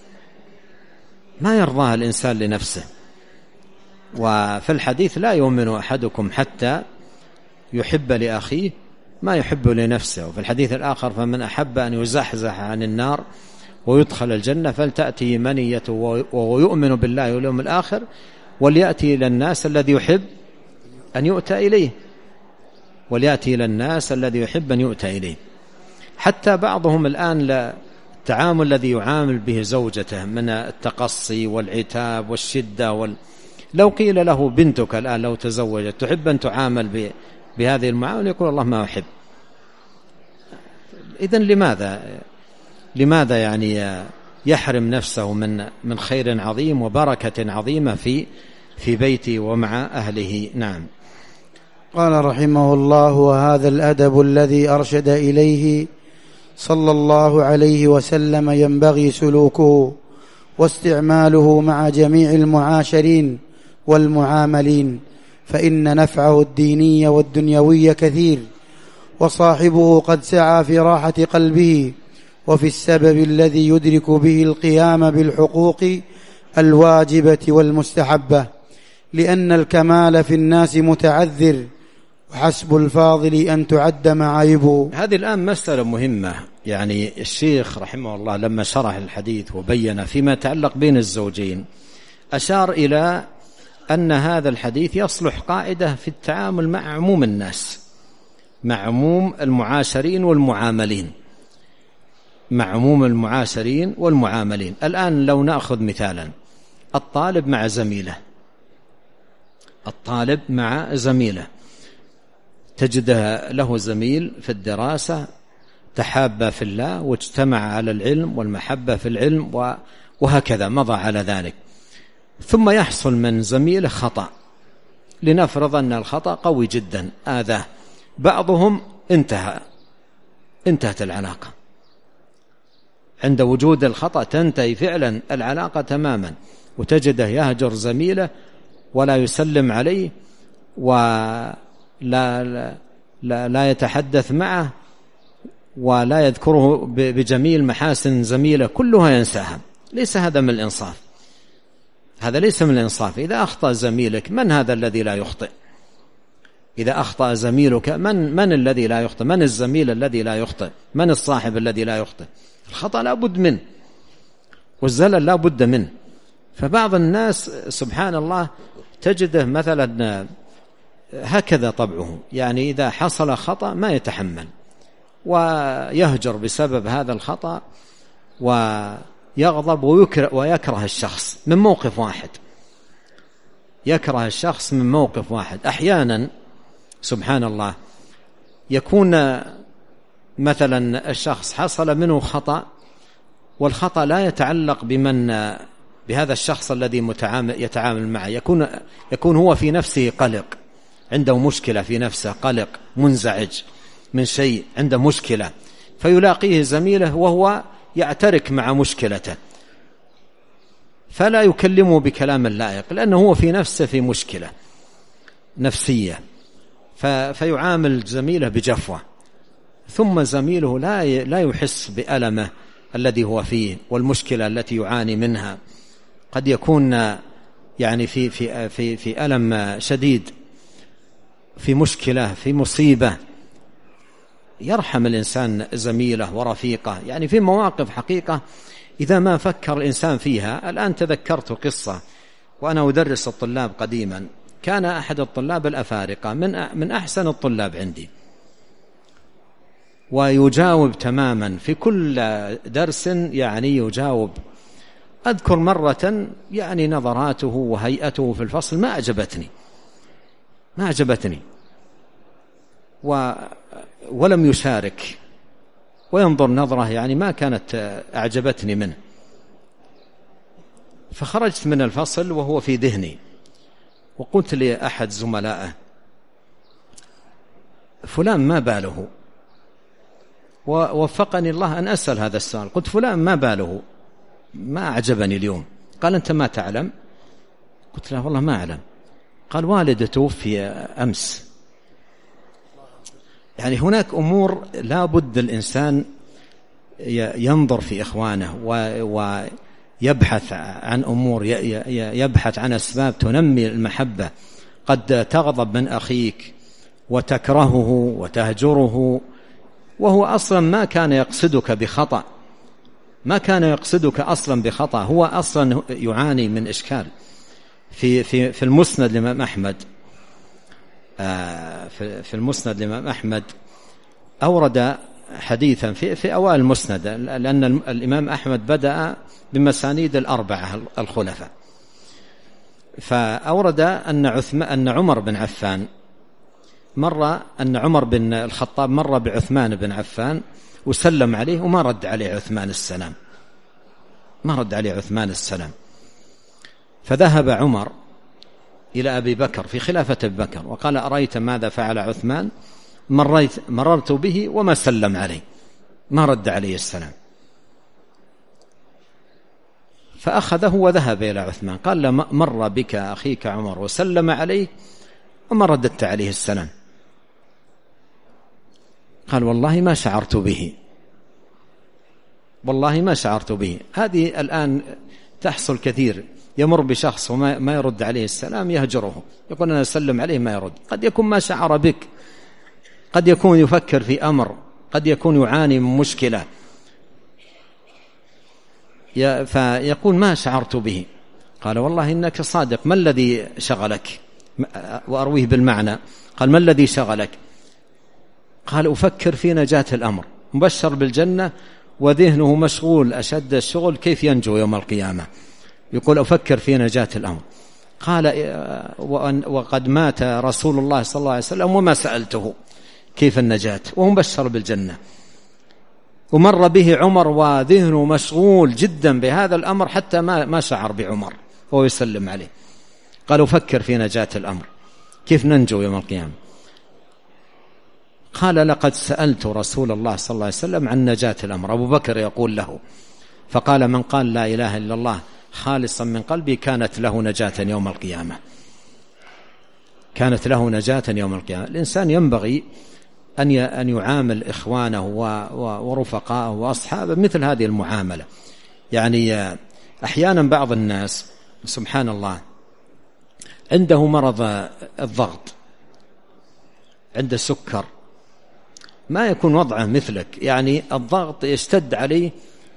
[SPEAKER 2] ما يرضاها الإنسان لنفسه. وفي الحديث لا يؤمن أحدكم حتى يحب لأخيه ما يحب لنفسه. وفي الحديث الآخر فمن أحب أن يزحزح عن النار ويدخل الجنة فلتأتي منيته وهو يؤمن بالله واليوم الآخر وليأتي إلى الناس الذي يحب أن يؤتى إليه وليأتي إلى الناس الذي يحب أن يؤتى إليه. حتى بعضهم الآن التعامل الذي يعامل به زوجته من التقصي والعتاب والشدة وال... لو قيل له بنتك الآن لو تزوجت تحب أن تعامل ب... بهذه المعاملة، يقول الله ما أحب. إذن لماذا لماذا يعني يحرم نفسه من من خير عظيم وبركة عظيمة في في بيته ومع أهله؟ نعم.
[SPEAKER 1] قال رحمه الله: وهذا الأدب الذي أرشد إليه صلى الله عليه وسلم ينبغي سلوكه واستعماله مع جميع المعاشرين والمعاملين، فإن نفعه الديني والدنيوي كثير، وصاحبه قد سعى في راحة قلبه وفي السبب الذي يدرك به القيام بالحقوق الواجبة والمستحبة، لأن الكمال في الناس متعذر، وحسب الفاضل أن تعد معايبه.
[SPEAKER 2] هذه الآن مسألة مهمة. يعني الشيخ رحمه الله لما شرح الحديث وبين فيما يتعلق بين الزوجين أشار إلى أن هذا الحديث يصلح قاعدة في التعامل مع عموم الناس، مع عموم المعاشرين والمعاملين، مع عموم المعاشرين والمعاملين. الآن لو نأخذ مثالا، الطالب مع زميله، الطالب مع زميله تجد له زميل في الدراسة تحابا في الله واجتمع على العلم والمحبة في العلم وهكذا مضى على ذلك، ثم يحصل من زميله خطأ، لنفرض أن الخطأ قوي جدا آذاه، بعضهم انتهى انتهت العلاقة، عند وجود الخطأ تنتهي فعلا العلاقة تماما، وتجده يهجر زميله ولا يسلم عليه ولا لا, لا, لا يتحدث معه ولا يذكره بجميل محاسن زميله، كلها ينساها. ليس هذا من الإنصاف، هذا ليس من الإنصاف. إذا أخطأ زميلك، من هذا الذي لا يخطئ؟ إذا أخطأ زميلك، من من الذي لا يخطئ؟ من الزميل الذي لا يخطئ؟ من الصاحب الذي لا يخطئ؟ الخطأ لا بد منه، والزلل لا بد منه. فبعض الناس سبحان الله تجده مثلا هكذا طبعه، يعني إذا حصل خطأ ما يتحمل ويهجر بسبب هذا الخطأ ويغضب ويكره, ويكره الشخص من موقف واحد، يكره الشخص من موقف واحد. أحيانا سبحان الله يكون مثلا الشخص حصل منه خطأ، والخطأ لا يتعلق بمن بهذا الشخص الذي متعامل يتعامل معه، يكون يكون هو في نفسه قلق، عنده مشكلة في نفسه، قلق منزعج من شيء، عنده مشكلة، فيلاقيه زميله وهو يعترك مع مشكلته، فلا يكلمه بكلام لائق، لأنه هو في نفسه في مشكلة نفسية، فيعامل زميله بجفوة، ثم زميله لا لا يحس بألمه الذي هو فيه والمشكلة التي يعاني منها، قد يكون يعني في في في في ألم شديد، في مشكلة، في مصيبة، يرحم الإنسان زميله ورفيقه. يعني في مواقف حقيقة إذا ما فكر الإنسان فيها. الآن تذكرت قصة وأنا أدرس الطلاب قديما، كان أحد الطلاب الأفارقة من من أحسن الطلاب عندي، ويجاوب تماما في كل درس، يعني يجاوب. أذكر مرة يعني نظراته وهيئته في الفصل ما أعجبتني ما أعجبتني و ولم يشارك وينظر نظرة يعني ما كانت أعجبتني منه. فخرجت من الفصل وهو في ذهني، وقلت لأحد زملائه: فلان ما باله؟ ووفقني الله أن أسأل هذا السؤال. قلت: فلان ما باله؟ ما أعجبني اليوم. قال: أنت ما تعلم؟ قلت له: والله ما أعلم. قال: والده توفي أمس. يعني هناك أمور لا بد الإنسان ينظر في إخوانه ويبحث عن أمور، يبحث عن أسباب تنمي المحبة. قد تغضب من أخيك وتكرهه وتهجره وهو أصلا ما كان يقصدك بخطأ، ما كان يقصدك أصلا بخطأ، هو أصلا يعاني من إشكال. في في في المسند لإمام أحمد في في المسند لإمام أحمد أورد حديثا في في أوائل المسند، لأن الإمام أحمد بدأ بمسانيد الأربعة الخلفاء، فأورد أن عثمان أن عمر بن عفان مر أن عمر بن الخطاب مر بعثمان بن عفان وسلم عليه وما رد عليه عثمان السلام، ما رد عليه عثمان السلام. فذهب عمر إلى أبي بكر في خلافة أبي بكر وقال: أرأيت ماذا فعل عثمان؟ مريت مررت به وما سلم عليه، ما رد عليه السلام. فأخذه وذهب إلى عثمان قال له: مر بك أخيك عمر وسلم عليه وما رددت عليه السلام. قال: والله ما شعرت به، والله ما شعرت به. هذه الآن تحصل كثير، يمر بشخص وما ما يرد عليه السلام يهجره، يقول أنا أسلم عليه ما يرد. قد يكون ما شعر بك، قد يكون يفكر في أمر، قد يكون يعاني من مشكلة، فيقول ما شعرت به. قال: والله إنك صادق، ما الذي شغلك؟ وأرويه بالمعنى. قال: ما الذي شغلك؟ قال: أفكر في نجاة الأمر، مبشر بالجنة وذهنه مشغول أشد الشغل كيف ينجو يوم القيامة. يقول: أفكر في نجاة الأمر. قال: وقد مات رسول الله صلى الله عليه وسلم وما سألته كيف النجاة، وهو مبشر بالجنة. ومر به عمر وذهنه مشغول جدا بهذا الأمر حتى ما ما شعر بعمر وهو يسلم عليه. قال: أفكر في نجاة الأمر، كيف ننجو يوم القيامة. قال: لقد سألت رسول الله صلى الله عليه وسلم عن نجاة الأمر. أبو بكر يقول له، فقال: من قال لا إله إلا الله خالصا من قلبي كانت له نجاة يوم القيامة، كانت له نجاة يوم القيامة. الإنسان ينبغي أن أن يعامل إخوانه ورفقائه وأصحابه مثل هذه المعاملة. يعني أحيانا بعض الناس سبحان الله عنده مرض الضغط، عنده السكر، ما يكون وضعه مثلك، يعني الضغط يشتد عليه،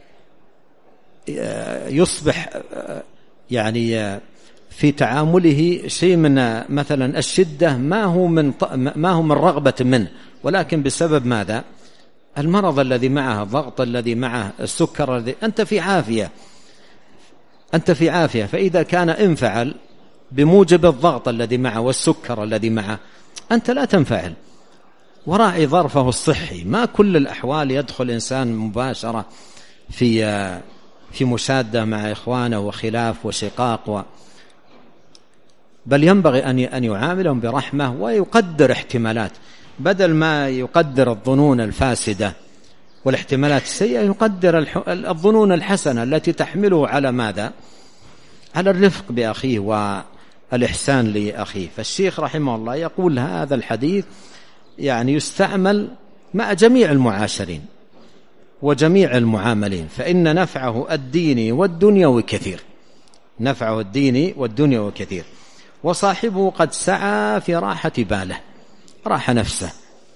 [SPEAKER 2] يصبح يعني في تعامله شيء من مثلا الشدة ما هو من ما هو من رغبة منه، ولكن بسبب ماذا؟ المرض الذي معه، الضغط الذي معه، السكر الذي، أنت في عافية، أنت في عافية. فإذا كان انفعل بموجب الضغط الذي معه والسكر الذي معه أنت لا تنفعل. وراعي ظرفه الصحي، ما كل الأحوال يدخل إنسان مباشرة في في مشادة مع إخوانه وخلاف وشقاق و... بل ينبغي أن أن يعاملهم برحمة ويقدر احتمالات، بدل ما يقدر الظنون الفاسدة والاحتمالات السيئة يقدر الح... الظنون الحسنة التي تحمله على ماذا؟ على الرفق بأخيه والإحسان لأخيه. فالشيخ رحمه الله يقول هذا الحديث يعني يستعمل مع جميع المعاشرين وجميع المعاملين، فإن نفعه الديني والدنيوي كثير، نفعه الديني والدنيا كثير. وصاحبه قد سعى في راحة باله، راح نفسه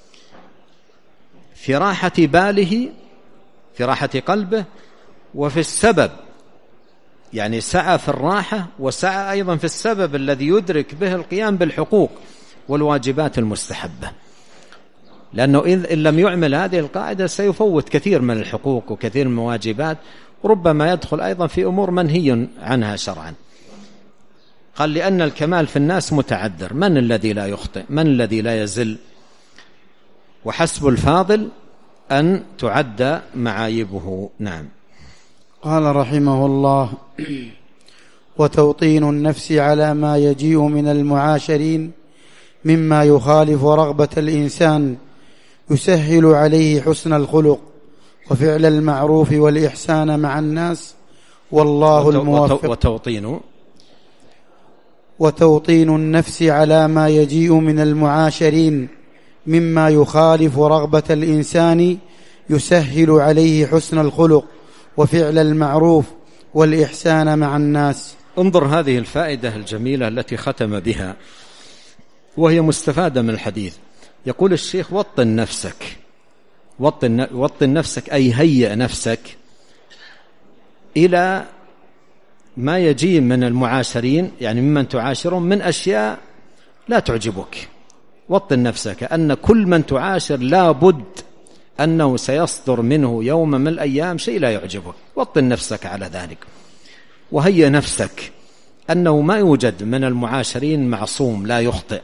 [SPEAKER 2] في راحة باله، في راحة قلبه، وفي السبب، يعني سعى في الراحة وسعى أيضا في السبب الذي يدرك به القيام بالحقوق والواجبات المستحبة، لأنه إن لم يعمل هذه القاعدة سيفوت كثير من الحقوق وكثير من الواجبات، وربما يدخل أيضا في أمور منهي عنها شرعا. قال لأن الكمال في الناس متعذر، من الذي لا يخطئ، من الذي لا يزل، وحسب الفاضل أن تعد معايبه. نعم.
[SPEAKER 1] قال رحمه الله: وتوطين النفس على ما يجيء من المعاشرين مما يخالف رغبة الإنسان يسهل عليه حسن الخلق وفعل المعروف والإحسان مع الناس، والله الموفق.
[SPEAKER 2] وتوطين
[SPEAKER 1] وتوطين النفس على ما يجيء من المعاشرين مما يخالف رغبة الإنسان يسهل عليه حسن الخلق وفعل المعروف والإحسان مع الناس.
[SPEAKER 2] انظر هذه الفائدة الجميلة التي ختم بها، وهي مستفادة من الحديث. يقول الشيخ: وطن نفسك، وطن, وطن نفسك أي هيئ نفسك إلى ما يجي من المعاشرين، يعني ممن تعاشرهم من أشياء لا تعجبك. وطن نفسك أن كل من تعاشر لا بد أنه سيصدر منه يوم من الأيام شيء لا يعجبك. وطن نفسك على ذلك، وهيئ نفسك أنه ما يوجد من المعاشرين معصوم لا يخطئ،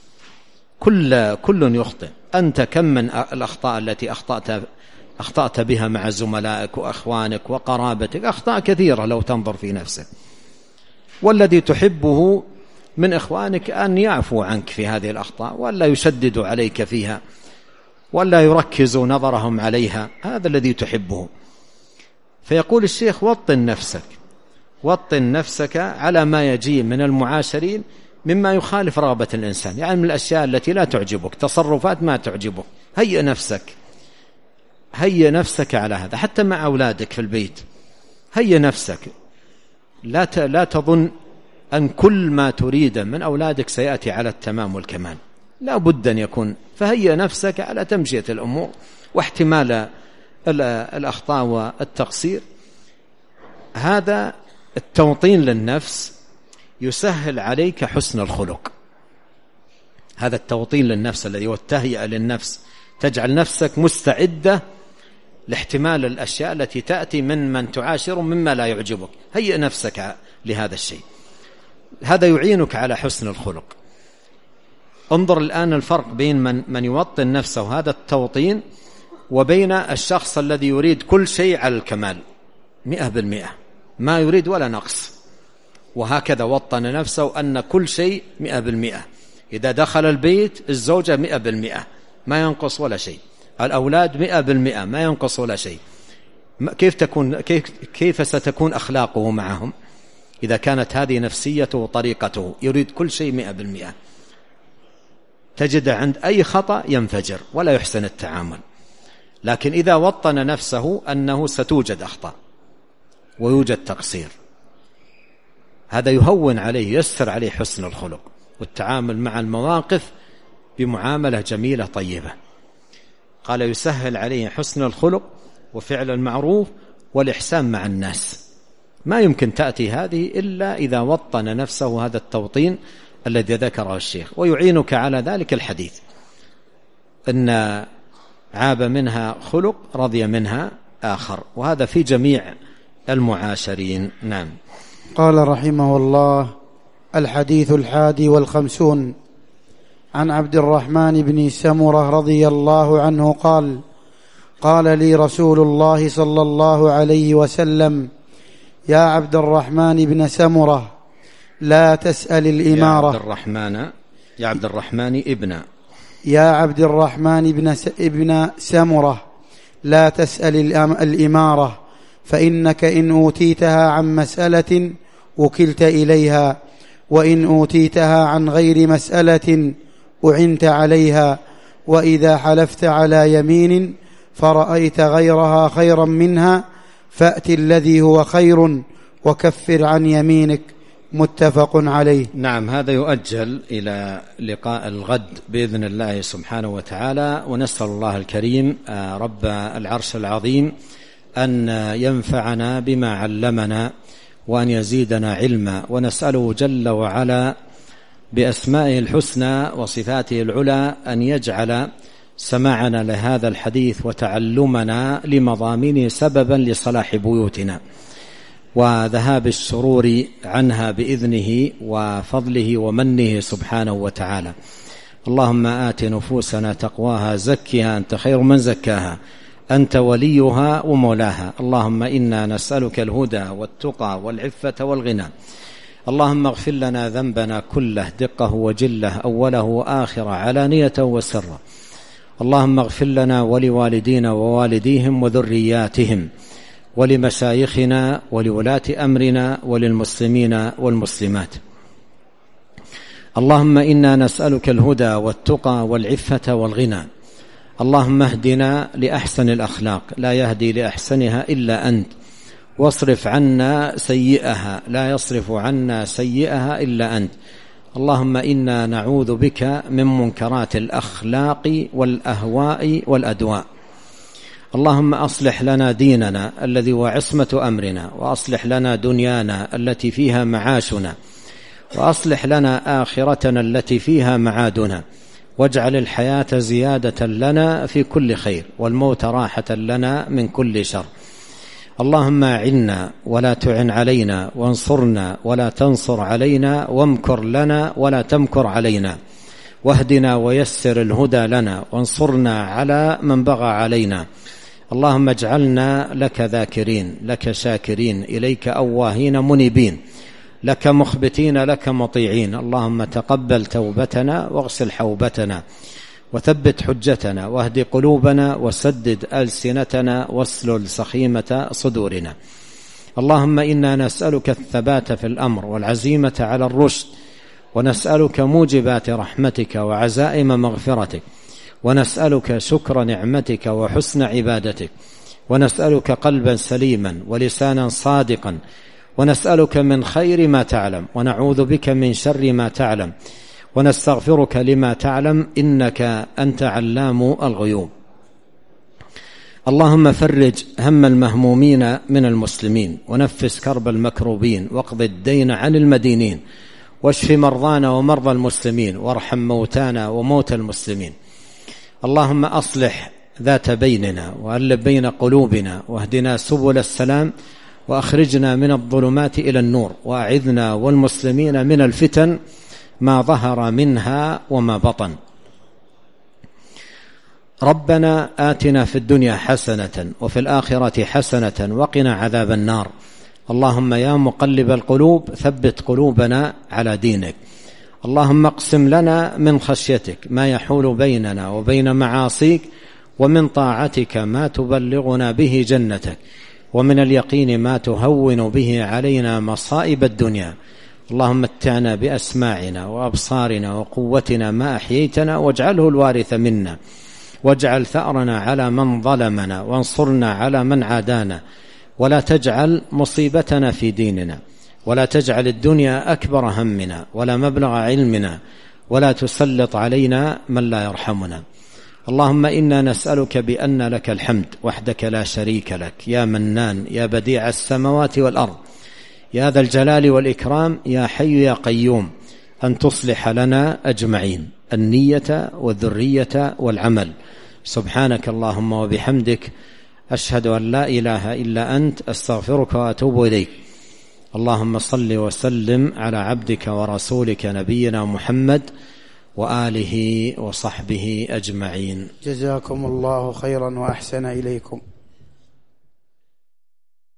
[SPEAKER 2] كل كل يخطئ. أنت كم من الأخطاء التي أخطأت أخطأت بها مع زملائك وأخوانك وقرابتك، أخطاء كثيرة لو تنظر في نفسك. والذي تحبه من إخوانك أن يعفو عنك في هذه الأخطاء، ولا يشددوا عليك فيها، ولا يركزوا نظرهم عليها، هذا الذي تحبه. فيقول الشيخ: وطن نفسك، وطن نفسك على ما يجي من المعاشرين مما يخالف رغبة الإنسان، يعني من الأشياء التي لا تعجبك، تصرفات ما تعجبك. هيئ نفسك، هيئ نفسك على هذا، حتى مع أولادك في البيت. هيئ نفسك، لا لا تظن أن كل ما تريد من أولادك سيأتي على التمام والكمال، لا بد أن يكون. فهيئ نفسك على تمشية الأمور واحتمال الأخطاء والتقصير. هذا التوطين للنفس يسهل عليك حسن الخلق. هذا التوطين للنفس الذي هو التهيئة للنفس، تجعل نفسك مستعدة لاحتمال الأشياء التي تأتي من من تعاشر مما لا يعجبك. هيئ نفسك لهذا الشيء، هذا يعينك على حسن الخلق. انظر الآن الفرق بين من, من يوطن نفسه، هذا التوطين، وبين الشخص الذي يريد كل شيء على الكمال مئة بالمئة، ما يريد ولا نقص. وهكذا وطن نفسه أن كل شيء مئة بالمئة. إذا دخل البيت الزوجة مئة بالمئة ما ينقص ولا شيء، الأولاد مئة بالمئة ما ينقص ولا شيء. كيف تكون كيف, كيف ستكون أخلاقه معهم إذا كانت هذه نفسيته وطريقته؟ يريد كل شيء مئة بالمئة، تجد عند أي خطأ ينفجر ولا يحسن التعامل. لكن إذا وطن نفسه أنه ستوجد أخطاء ويوجد تقصير، هذا يهون عليه، يسر عليه حسن الخلق والتعامل مع المواقف بمعاملة جميلة طيبة. قال: يسهل عليه حسن الخلق وفعل المعروف والإحسان مع الناس. ما يمكن تأتي هذه إلا إذا وطن نفسه هذا التوطين الذي ذكره الشيخ. ويعينك على ذلك الحديث: إن عاب منها خلق رضي منها آخر، وهذا في جميع المعاشرين. نعم.
[SPEAKER 1] قال رحمه الله: الحديث الحادي والخمسون. عن عبد الرحمن بن سمرة رضي الله عنه قال: قال لي رسول الله صلى الله عليه وسلم: يا عبد الرحمن بن سمرة، لا تسأل الإمارة.
[SPEAKER 2] يا عبد الرحمن يا عبد الرحمن ابن
[SPEAKER 1] يا عبد الرحمن بن ابن سمرة، لا تسأل الإمارة، فإنك إن أوتيتها عن مسألة وكلت إليها، وإن أوتيتها عن غير مسألة أعنت عليها، وإذا حلفت على يمين فرأيت غيرها خيرا منها فأت الذي هو خير وكفر عن يمينك، متفق عليه.
[SPEAKER 2] نعم، هذا يؤجل إلى لقاء الغد بإذن الله سبحانه وتعالى، ونسأل الله الكريم رب العرش العظيم أن ينفعنا بما علمنا وأن يزيدنا علما، ونسأله جل وعلا بأسمائه الحسنى وصفاته العلى أن يجعل سماعنا لهذا الحديث وتعلمنا لمضامينه سببا لصلاح بيوتنا وذهاب الشرور عنها بإذنه وفضله ومنه سبحانه وتعالى. اللهم آت نفوسنا تقواها، زكها أنت خير من زكاها، أنت وليها ومولاها. اللهم إنا نسألك الهدى والتقى والعفة والغنى. اللهم اغفر لنا ذنبنا كله، دقه وجله، أوله وآخره، علانيته وسره. اللهم اغفر لنا ولوالدينا ووالديهم وذرياتهم، ولمشايخنا ولولاة أمرنا وللمسلمين والمسلمات. اللهم إنا نسألك الهدى والتقى والعفة والغنى. اللهم اهدنا لأحسن الأخلاق، لا يهدي لأحسنها إلا أنت، واصرف عنا سيئها، لا يصرف عنا سيئها إلا أنت. اللهم إنا نعوذ بك من منكرات الأخلاق والأهواء والأدواء. اللهم أصلح لنا ديننا الذي هو عصمة أمرنا، وأصلح لنا دنيانا التي فيها معاشنا، وأصلح لنا آخرتنا التي فيها معادنا، واجعل الحياة زيادة لنا في كل خير، والموت راحة لنا من كل شر. اللهم أعنا ولا تعن علينا، وانصرنا ولا تنصر علينا، وامكر لنا ولا تمكر علينا، واهدنا ويسر الهدى لنا، وانصرنا على من بغى علينا. اللهم اجعلنا لك ذاكرين، لك شاكرين، إليك أواهين منيبين، لك مخبتين، لك مطيعين. اللهم تقبل توبتنا واغسل حوبتنا، وثبت حجتنا، واهد قلوبنا، وسدد ألسنتنا، واسلل سخيمة صدورنا. اللهم إنا نسألك الثبات في الأمر والعزيمة على الرشد، ونسألك موجبات رحمتك وعزائم مغفرتك، ونسألك شكر نعمتك وحسن عبادتك، ونسألك قلبا سليما ولسانا صادقا، ونسألك من خير ما تعلم، ونعوذ بك من شر ما تعلم، ونستغفرك لما تعلم، إنك أنت علام الغيوب. اللهم فرج هم المهمومين من المسلمين، ونفس كرب المكروبين، واقض الدين عن المدينين، واشف مرضانا ومرضى المسلمين، وارحم موتانا وموتى المسلمين. اللهم أصلح ذات بيننا، وألف بين قلوبنا، واهدنا سبل السلام، وأخرجنا من الظلمات إلى النور، وأعذنا والمسلمين من الفتن ما ظهر منها وما بطن. ربنا آتنا في الدنيا حسنة وفي الآخرة حسنة وقنا عذاب النار. اللهم يا مقلب القلوب ثبت قلوبنا على دينك. اللهم اقسم لنا من خشيتك ما يحول بيننا وبين معاصيك، ومن طاعتك ما تبلغنا به جنتك، ومن اليقين ما تهون به علينا مصائب الدنيا. اللهم متعنا بأسماعنا وأبصارنا وقوتنا ما أحييتنا، واجعله الوارث منا، واجعل ثأرنا على من ظلمنا، وانصرنا على من عادانا، ولا تجعل مصيبتنا في ديننا، ولا تجعل الدنيا أكبر همنا ولا مبلغ علمنا، ولا تسلط علينا من لا يرحمنا. اللهم إنا نسألك بأن لك الحمد وحدك لا شريك لك، يا منان، يا بديع السماوات والأرض، يا ذا الجلال والإكرام، يا حي يا قيوم، أن تصلح لنا أجمعين النية والذرية والعمل. سبحانك اللهم وبحمدك، أشهد أن لا إله إلا أنت، أستغفرك وأتوب إليك. اللهم صل وسلم على عبدك ورسولك نبينا محمد وآله وصحبه أجمعين.
[SPEAKER 1] جزاكم الله خيرا وأحسن إليكم.